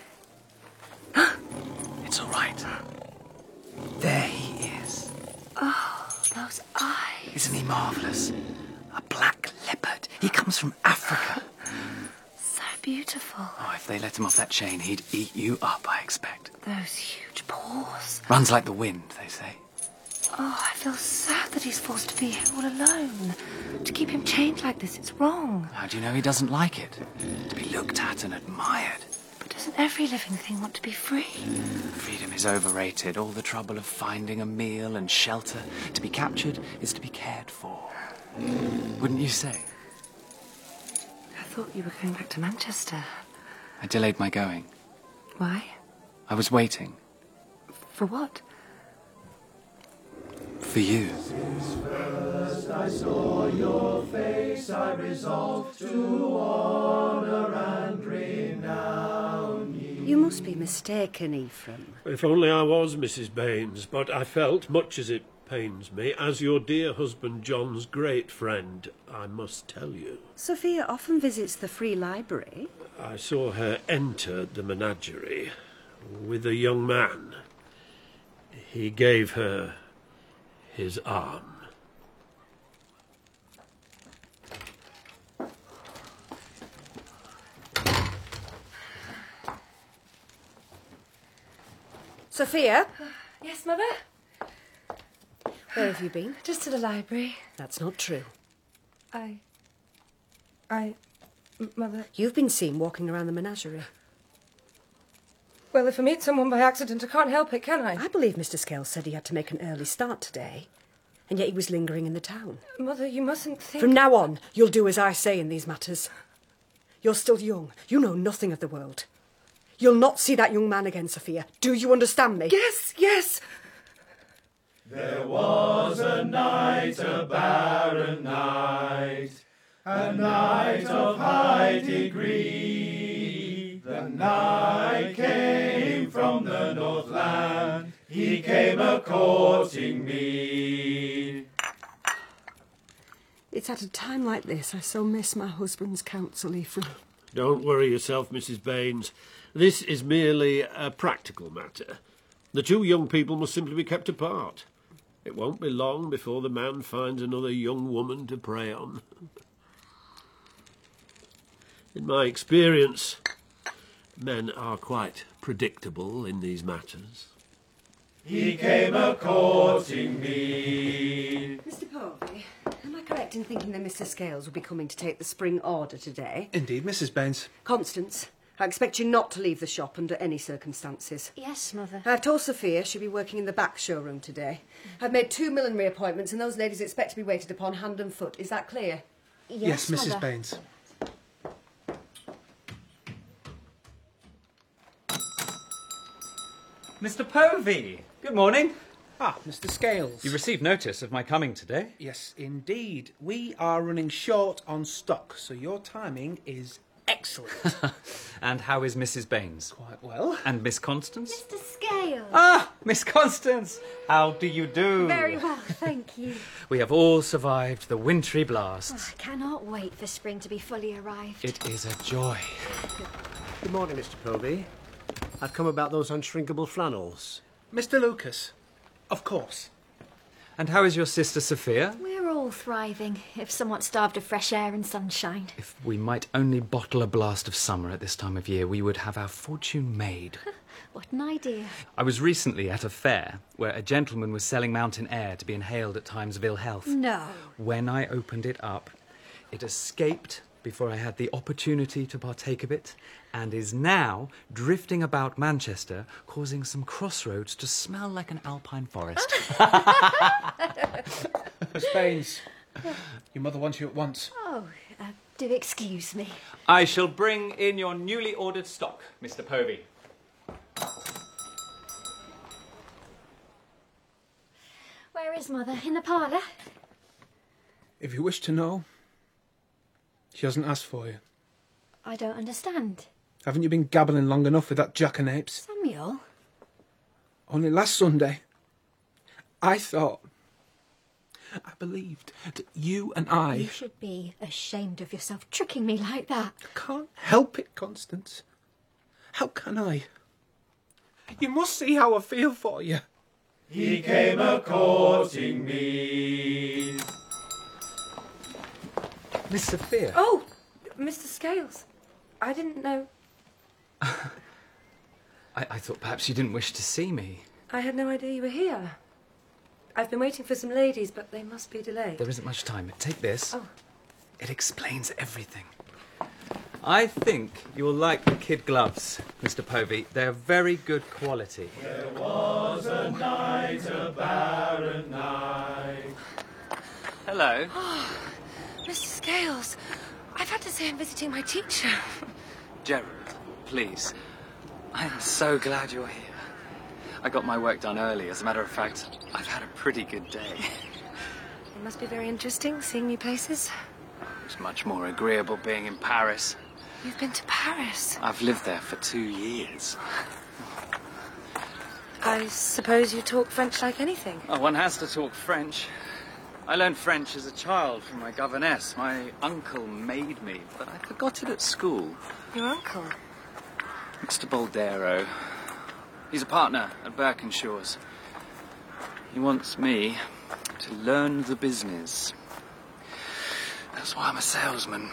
Speaker 18: It's all right. There he is.
Speaker 3: Oh, those eyes.
Speaker 18: Isn't he marvellous? A black leopard. He comes from Africa.
Speaker 3: So beautiful.
Speaker 18: Oh, if they let him off that chain, he'd eat you up, I expect.
Speaker 3: Those huge paws.
Speaker 18: Runs like the wind, they say.
Speaker 3: Oh, I feel sad that he's forced to be here all alone. To keep him chained like this, it's wrong.
Speaker 18: How do you know he doesn't like it? To be looked at and admired.
Speaker 3: But doesn't every living thing want to be free?
Speaker 18: Freedom is overrated. All the trouble of finding a meal and shelter. To be captured is to be cared for. Wouldn't you say?
Speaker 3: I thought you were going back to Manchester.
Speaker 18: I delayed my going.
Speaker 3: Why?
Speaker 18: I was waiting.
Speaker 3: For what?
Speaker 18: For you.
Speaker 14: First I saw your face, I resolved to honour and renown ye.
Speaker 4: You must be mistaken, Ephraim.
Speaker 7: If only I was, Missus Baines, but I felt, much as it pains me, as your dear husband John's great friend, I must tell you.
Speaker 4: Sophia often visits the Free Library.
Speaker 7: I saw her enter the menagerie with a young man. He gave her his arm.
Speaker 4: Sophia?
Speaker 3: Uh, yes, Mother?
Speaker 4: Where have you been?
Speaker 3: Just to the library.
Speaker 4: That's not true.
Speaker 3: I... I... M- Mother...
Speaker 4: You've been seen walking around the menagerie.
Speaker 3: Well, if I meet someone by accident, I can't help it, can I?
Speaker 4: I believe Mister Scales said he had to make an early start today, and yet he was lingering in the town.
Speaker 3: Mother, you mustn't think...
Speaker 4: From now on, you'll do as I say in these matters. You're still young. You know nothing of the world. You'll not see that young man again, Sophia. Do you understand me?
Speaker 3: Yes, yes.
Speaker 14: There was a night, a barren night, a night of high degree. The night came from the Northland, he came a-courting me.
Speaker 4: It's at a time like this I so miss my husband's counsel, Ephraim.
Speaker 7: Don't worry yourself, Missus Baines. This is merely a practical matter. The two young people must simply be kept apart. It won't be long before the man finds another young woman to prey on. In my experience, men are quite predictable in these matters.
Speaker 14: he came a-courting me.
Speaker 4: Mister Povey, am I correct in thinking that Mister Scales will be coming to take the spring order today?
Speaker 1: Indeed, Missus Baines.
Speaker 4: Constance, I expect you not to leave the shop under any circumstances.
Speaker 2: Yes, Mother.
Speaker 4: I've told Sophia she'll be working in the back showroom today. I've made two millinery appointments and those ladies expect to be waited upon hand and foot. Is that clear?
Speaker 2: Yes,
Speaker 1: Yes, Missus
Speaker 2: Mother.
Speaker 1: Baines.
Speaker 18: Mister Povey, good morning.
Speaker 1: Ah, Mister Scales.
Speaker 18: You received notice of my coming today?
Speaker 1: Yes, indeed. We are running short on stock, so your timing is excellent.
Speaker 18: And how is Missus Baines?
Speaker 1: Quite well.
Speaker 18: And Miss Constance?
Speaker 2: Mister Scales.
Speaker 18: Ah, Miss Constance! How do you do?
Speaker 2: Very well, thank you.
Speaker 18: We have all survived the wintry blast.
Speaker 2: Oh, I cannot wait for spring to be fully arrived.
Speaker 18: It is a joy.
Speaker 19: Good morning, Mister Povey. I've come about those unshrinkable flannels.
Speaker 1: Mister Lucas, of course.
Speaker 18: And how is your sister Sophia?
Speaker 2: We're all thriving, if somewhat starved of fresh air and sunshine.
Speaker 18: If we might only bottle a blast of summer at this time of year, we would have our fortune made.
Speaker 2: What an idea.
Speaker 18: I was recently at a fair where a gentleman was selling mountain air to be inhaled at times of ill health.
Speaker 2: No.
Speaker 18: When I opened it up, it escaped before I had the opportunity to partake of it, and is now drifting about Manchester, causing some crossroads to smell like an alpine forest.
Speaker 1: Miss Baines, your mother wants you at once.
Speaker 2: Oh, uh, do excuse me.
Speaker 18: I shall bring in your newly ordered stock, Mister Povey.
Speaker 2: Where is Mother? In the parlour?
Speaker 1: If you wish to know, she hasn't asked for you.
Speaker 2: I don't understand.
Speaker 1: Haven't you been gabbling long enough with that jackanapes?
Speaker 2: Samuel?
Speaker 1: Only last Sunday, I thought, I believed that you and I...
Speaker 2: You should be ashamed of yourself tricking me like that.
Speaker 1: I can't help it, Constance. How can I? You must see how I feel for you.
Speaker 14: He came a-courting me.
Speaker 18: Miss Sophia.
Speaker 3: Oh, Mister Scales. I didn't know.
Speaker 18: I, I thought perhaps you didn't wish to see me.
Speaker 3: I had no idea you were here. I've been waiting for some ladies, but they must be delayed.
Speaker 18: There isn't much time. Take this.
Speaker 3: Oh.
Speaker 18: It explains everything. I think you'll like the kid gloves, Mister Povey. They're very good quality.
Speaker 14: There was a night, a barren night.
Speaker 18: Hello.
Speaker 3: Oh, Mister Scales, I've had to say I'm visiting my teacher.
Speaker 18: Gerald, please. I am so glad you're here. I got my work done early. As a matter of fact, I've had a pretty good day.
Speaker 3: It must be very interesting, seeing new places.
Speaker 18: It's much more agreeable being in Paris.
Speaker 3: You've been to Paris?
Speaker 18: I've lived there for two years.
Speaker 3: I suppose you talk French like anything.
Speaker 18: Oh, one has to talk French. I learned French as a child from my governess. My uncle made me, but I forgot it at school.
Speaker 3: Your uncle?
Speaker 18: Mister Boldero. He's a partner at Birkenshaw's. He wants me to learn the business. That's why I'm a salesman.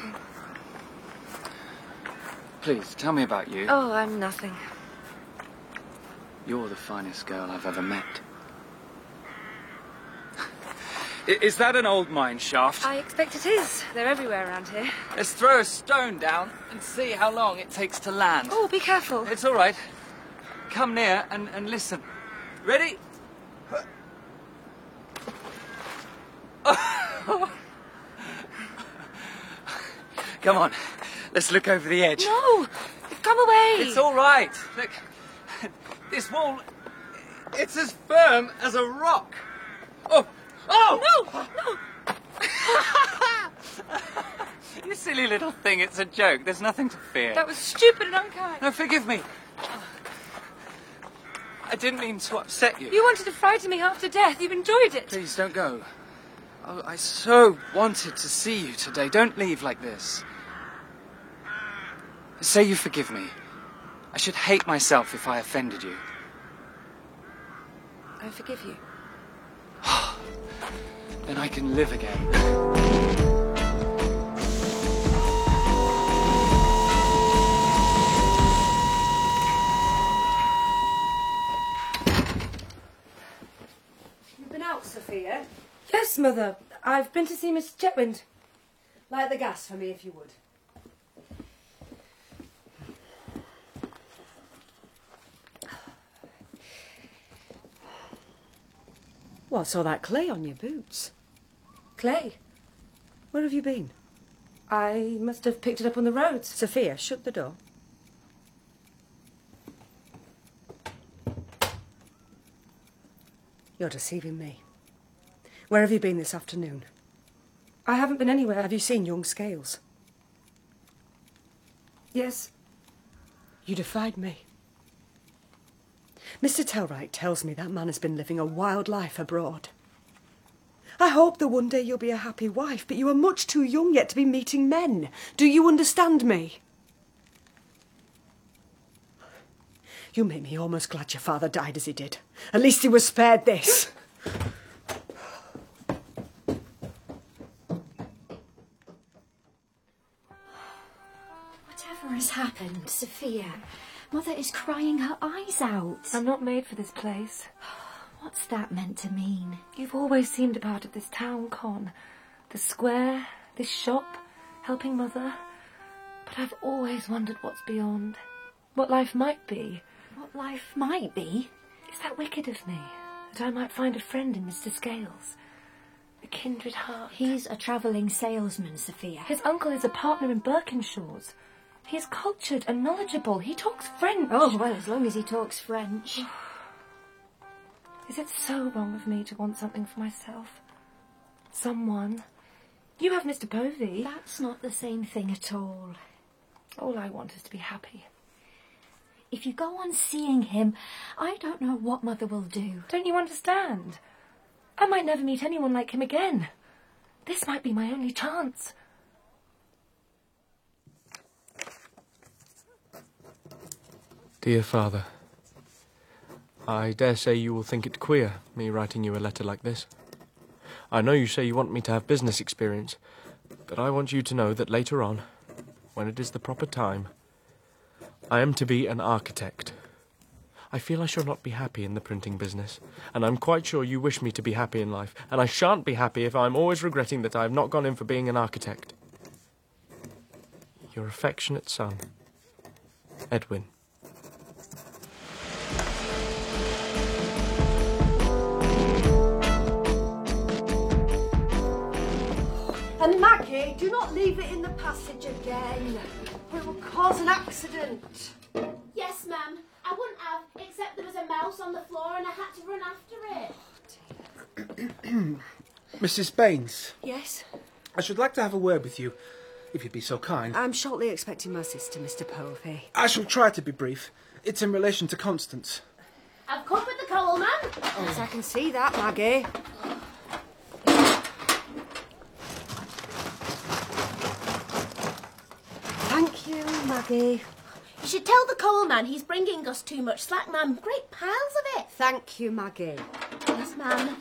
Speaker 18: Please, tell me about you.
Speaker 3: Oh, I'm nothing.
Speaker 18: You're the finest girl I've ever met. Is that an old mine shaft?
Speaker 3: I expect it is. They're everywhere around here.
Speaker 18: Let's throw a stone down and see how long it takes to land.
Speaker 3: Oh, be careful.
Speaker 18: It's all right. Come near and, and listen. Ready? Come on. Let's look over the edge.
Speaker 3: No! Come away!
Speaker 18: It's all right. Look, this wall, it's as firm as a rock. Oh! Oh!
Speaker 3: No! No!
Speaker 18: You silly little thing, it's a joke. There's nothing to fear.
Speaker 3: That was stupid and unkind.
Speaker 18: No, forgive me. I didn't mean to upset you.
Speaker 3: You wanted to frighten me half to death. You've enjoyed it.
Speaker 18: Please, don't go. Oh, I so wanted to see you today. Don't leave like this. Say you forgive me. I should hate myself if I offended you.
Speaker 3: I forgive you.
Speaker 18: Then I can live again.
Speaker 3: Mother. I've been to see Miss Chetwynd.
Speaker 4: Light the gas for me, if you would. What's all that clay on your boots?
Speaker 3: Clay?
Speaker 4: Where have you been?
Speaker 3: I must have picked it up on the roads.
Speaker 4: Sophia, shut the door. You're deceiving me. Where have you been this afternoon?
Speaker 3: I haven't been anywhere.
Speaker 4: Have you seen young Scales?
Speaker 3: Yes.
Speaker 4: You defied me. Mister Tellwright tells me that man has been living a wild life abroad. I hope that one day you'll be a happy wife, but you are much too young yet to be meeting men. Do you understand me? You make me almost glad your father died as he did. At least he was spared this.
Speaker 2: Whatever has happened, Sophia? Mother is crying her eyes out.
Speaker 3: I'm not made for this place.
Speaker 2: What's that meant to mean?
Speaker 3: You've always seemed a part of this town, Con. The square, this shop, helping Mother. But I've always wondered what's beyond. What life might be.
Speaker 2: What life might be?
Speaker 3: Is that wicked of me? That I might find a friend in Mister Scales? A kindred heart?
Speaker 2: He's a travelling salesman, Sophia.
Speaker 3: His uncle is a partner in Birkinshaw's. He is cultured and knowledgeable. He talks French.
Speaker 2: Oh, well, as long as he talks French.
Speaker 3: Is it so wrong of me to want something for myself? Someone. You have Mister Povey.
Speaker 2: That's not the same thing at all.
Speaker 3: All I want is to be happy.
Speaker 2: If you go on seeing him, I don't know what Mother will do.
Speaker 3: Don't you understand? I might never meet anyone like him again. This might be my only chance.
Speaker 6: Dear Father, I dare say you will think it queer, me writing you a letter like this. I know you say you want me to have business experience, but I want you to know that later on, when it is the proper time, I am to be an architect. I feel I shall not be happy in the printing business, and I'm quite sure you wish me to be happy in life, and I shan't be happy if I'm always regretting that I have not gone in for being an architect. Your affectionate son, Edwin.
Speaker 4: And Maggie, do not leave it in the passage again. It will cause an accident.
Speaker 17: Yes, ma'am. I wouldn't have, except there was a mouse on the floor and I had to run after it.
Speaker 1: Missus Baines.
Speaker 4: Yes?
Speaker 1: I should like to have a word with you, if you'd be so kind.
Speaker 4: I'm shortly expecting my sister, Mister Povey.
Speaker 1: I shall try to be brief. It's in relation to Constance.
Speaker 17: I've covered the coal, man.
Speaker 4: Yes, I can see that, Maggie. Thank you, Maggie.
Speaker 17: You should tell the coal man he's bringing us too much slack, ma'am. Great piles of it.
Speaker 4: Thank you, Maggie.
Speaker 17: Yes, ma'am.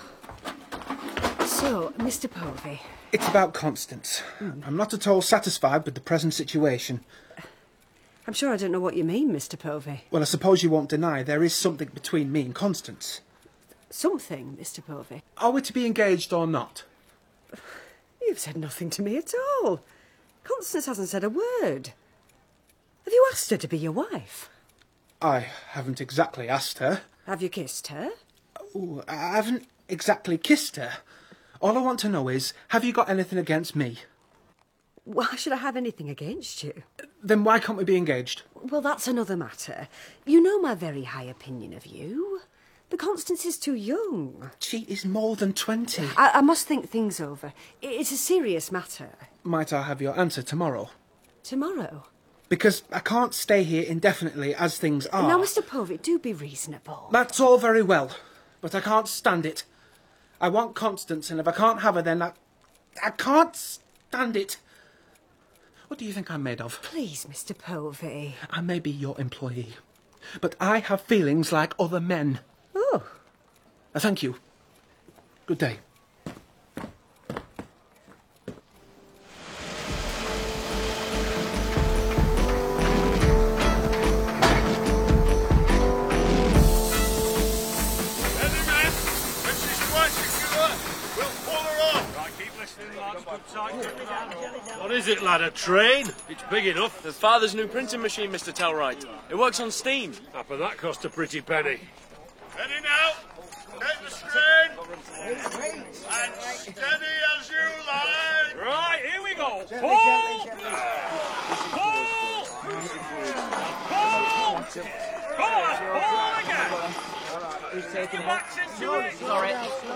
Speaker 4: So, Mister Povey.
Speaker 1: It's about Constance. Mm. I'm not at all satisfied with the present situation.
Speaker 4: I'm sure I don't know what you mean, Mister Povey.
Speaker 1: Well, I suppose you won't deny there is something between me and Constance.
Speaker 4: Something, Mister Povey?
Speaker 1: Are we to be engaged or not?
Speaker 4: You've said nothing to me at all. Constance hasn't said a word. Have you asked her to be your wife?
Speaker 1: I haven't exactly asked her.
Speaker 4: Have you kissed her?
Speaker 1: Oh, I haven't exactly kissed her. All I want to know is, have you got anything against me?
Speaker 4: Why should I have anything against you?
Speaker 1: Then why can't we be engaged?
Speaker 4: Well, that's another matter. You know my very high opinion of you. But Constance is too young.
Speaker 1: She is more than twenty.
Speaker 4: I, I must think things over. It's a serious matter.
Speaker 1: Might I have your answer tomorrow?
Speaker 4: Tomorrow?
Speaker 1: Because I can't stay here indefinitely as things are.
Speaker 4: Now, Mister Povey, do be reasonable.
Speaker 1: That's all very well, but I can't stand it. I want Constance, and if I can't have her, then I... I can't stand it. What do you think I'm made of?
Speaker 4: Please, Mister Povey.
Speaker 1: I may be your employee, but I have feelings like other men.
Speaker 4: Oh.
Speaker 1: Uh, thank you. Good day.
Speaker 13: Any men, when she's quite secure, will pull
Speaker 7: What is it, lad? A train? It's big enough.
Speaker 6: The father's new printing machine, Mister Tellwright. It works on steam.
Speaker 7: Happen that cost a pretty penny.
Speaker 13: Ready now? Take the strain. And steady as you like.
Speaker 7: Right, here we go. Pull! Pull! Pull! Go on, pull again.
Speaker 14: He's taking it.
Speaker 7: Relax into it.
Speaker 14: Sorry.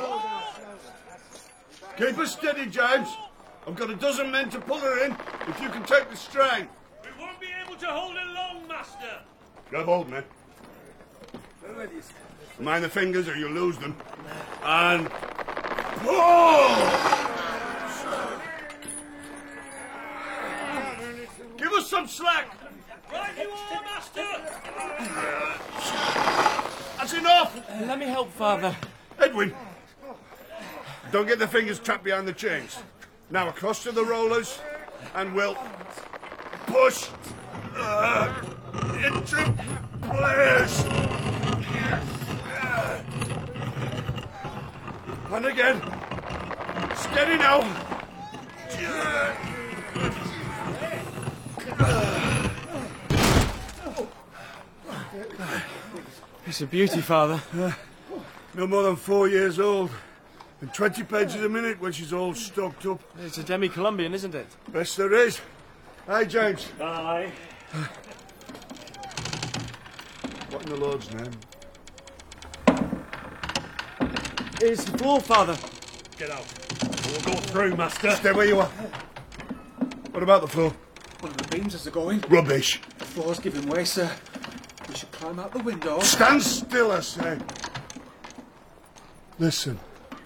Speaker 13: Keep her steady, James. I've got a dozen men to pull her in if you can take the strain.
Speaker 7: We won't be able to hold it long, master.
Speaker 13: Grab hold, man. Mind the fingers or you'll lose them. And pull! Give us some slack.
Speaker 7: Right you are, master.
Speaker 13: That's enough.
Speaker 6: Let me help, Father.
Speaker 13: Edwin, don't get the fingers trapped behind the chains. Now across to the rollers, and we'll push uh, into place. And again. Steady now.
Speaker 6: It's a beauty, Father.
Speaker 13: Uh, no more than four years old. And twenty pages a minute when she's all stocked up.
Speaker 6: It's a demi-Colombian, isn't it?
Speaker 13: Best there is. Hi, James.
Speaker 7: Aye.
Speaker 13: What in the Lord's name?
Speaker 6: It's the floor, Father.
Speaker 7: Get out. We'll go through, master.
Speaker 13: Stay where you are. What about the floor?
Speaker 1: One of the beams as they're going.
Speaker 13: Rubbish.
Speaker 1: The floor's giving way, sir. We should climb out the window.
Speaker 13: Stand still, I say. Listen.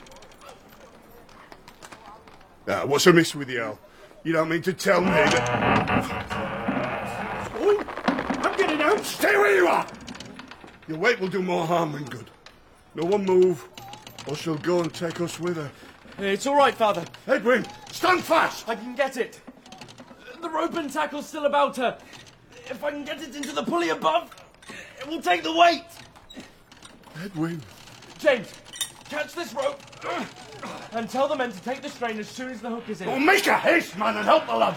Speaker 13: Ah, what's amiss with you, Al? You don't mean to tell me that... Oh, I'm getting out. Stay where you are. Your weight will do more harm than good. No one move, or she'll go and take us with her.
Speaker 6: It's all right, Father.
Speaker 13: Edwin, stand fast.
Speaker 6: I can get it. The rope and tackle's still about her. If I can get it into the pulley above, it will take the weight.
Speaker 13: Edwin.
Speaker 6: James, catch this rope and tell the men to take the strain as soon as the hook is in.
Speaker 13: Oh, make a haste, man, and help the lad.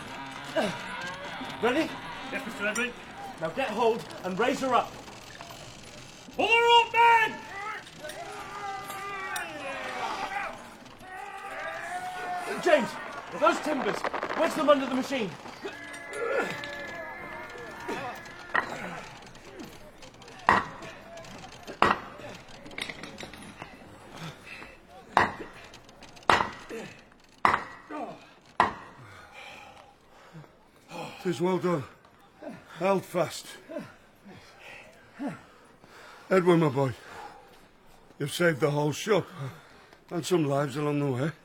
Speaker 6: Ready?
Speaker 7: Yes, Mister Edwin.
Speaker 6: Now get hold and raise her up.
Speaker 7: Pull her up, men!
Speaker 6: James, those timbers, wedge them under the machine.
Speaker 13: Tis well done. Held fast. Edwin, my boy, you've saved the whole shop and some lives along the way.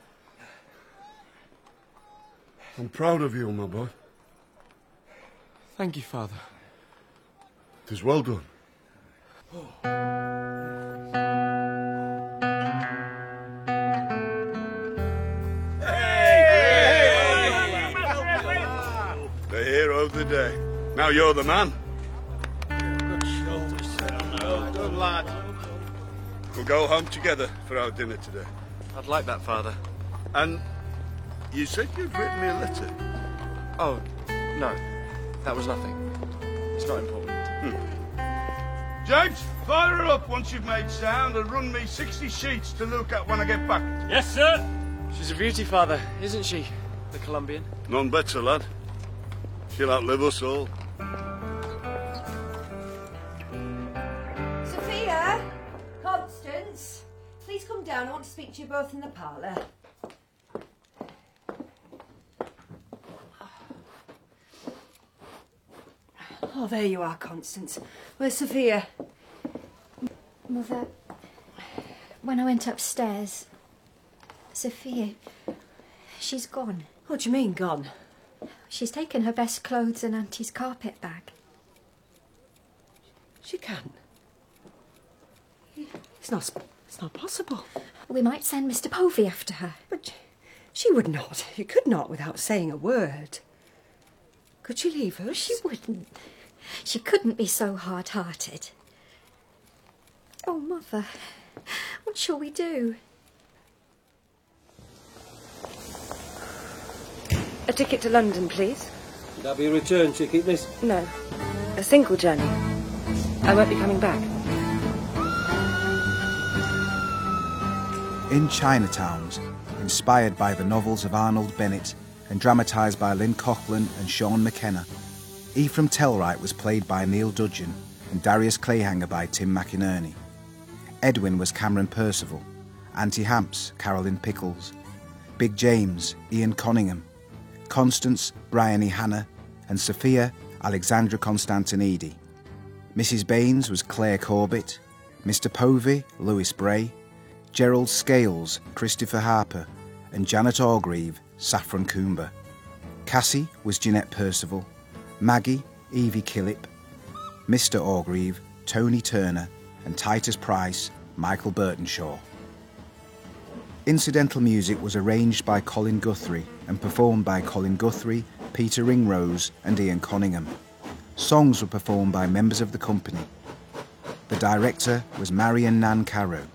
Speaker 13: I'm proud of you, my boy.
Speaker 6: Thank you, Father.
Speaker 13: Tis well done. The hero of the day. Now you're the man.
Speaker 8: Good lad.
Speaker 13: We'll go home together for our dinner today.
Speaker 6: I'd like that, Father.
Speaker 13: And you said you'd written me a letter.
Speaker 6: Oh, no. That was nothing. It's not important.
Speaker 13: Hmm. James, fire her up once you've made sound and run me sixty sheets to look at when I get back.
Speaker 7: Yes, sir.
Speaker 6: She's a beauty, Father, isn't she? The Colombian.
Speaker 13: None better, lad. She'll outlive us all.
Speaker 4: Sophia! Constance! Please come down. I want to speak to you both in the parlour. Oh, there you are, Constance. Where's Sophia?
Speaker 2: Mother, when I went upstairs, Sophia, she's gone.
Speaker 4: What do you mean, gone?
Speaker 2: She's taken her best clothes and Auntie's carpet bag.
Speaker 4: She can. It's not. It's not possible.
Speaker 2: We might send Mister Povey after her.
Speaker 4: But she would not. You could not without saying a word. Could she leave us?
Speaker 2: She wouldn't. She couldn't be so hard-hearted. Oh, Mother, what shall we do?
Speaker 3: A ticket to London, please.
Speaker 20: Would that be a return ticket, miss?
Speaker 3: No. A single journey. I won't be coming back.
Speaker 21: In Chinatowns, inspired by the novels of Arnold Bennett and dramatised by Lynn Coughlin and Sean McKenna, Ephraim Tellwright was played by Neil Dudgeon and Darius Clayhanger by Tim McInerney. Edwin was Cameron Percival, Auntie Hamps, Carolyn Pickles, Big James, Ian Conningham, Constance, Bryony Hannah, and Sophia, Alexandra Constantinidi. Missus Baines was Claire Corbett, Mister Povey, Lewis Bray, Gerald Scales, Christopher Harper, and Janet Orgreave, Saffron Coomber. Cassie was Jeanette Percival, Maggie, Evie Killip, Mister Orgreave, Tony Turner, and Titus Price, Michael Burtonshaw. Incidental music was arranged by Colin Guthrie and performed by Colin Guthrie, Peter Ringrose, and Ian Conningham. Songs were performed by members of the company. The director was Marion Nan Caro.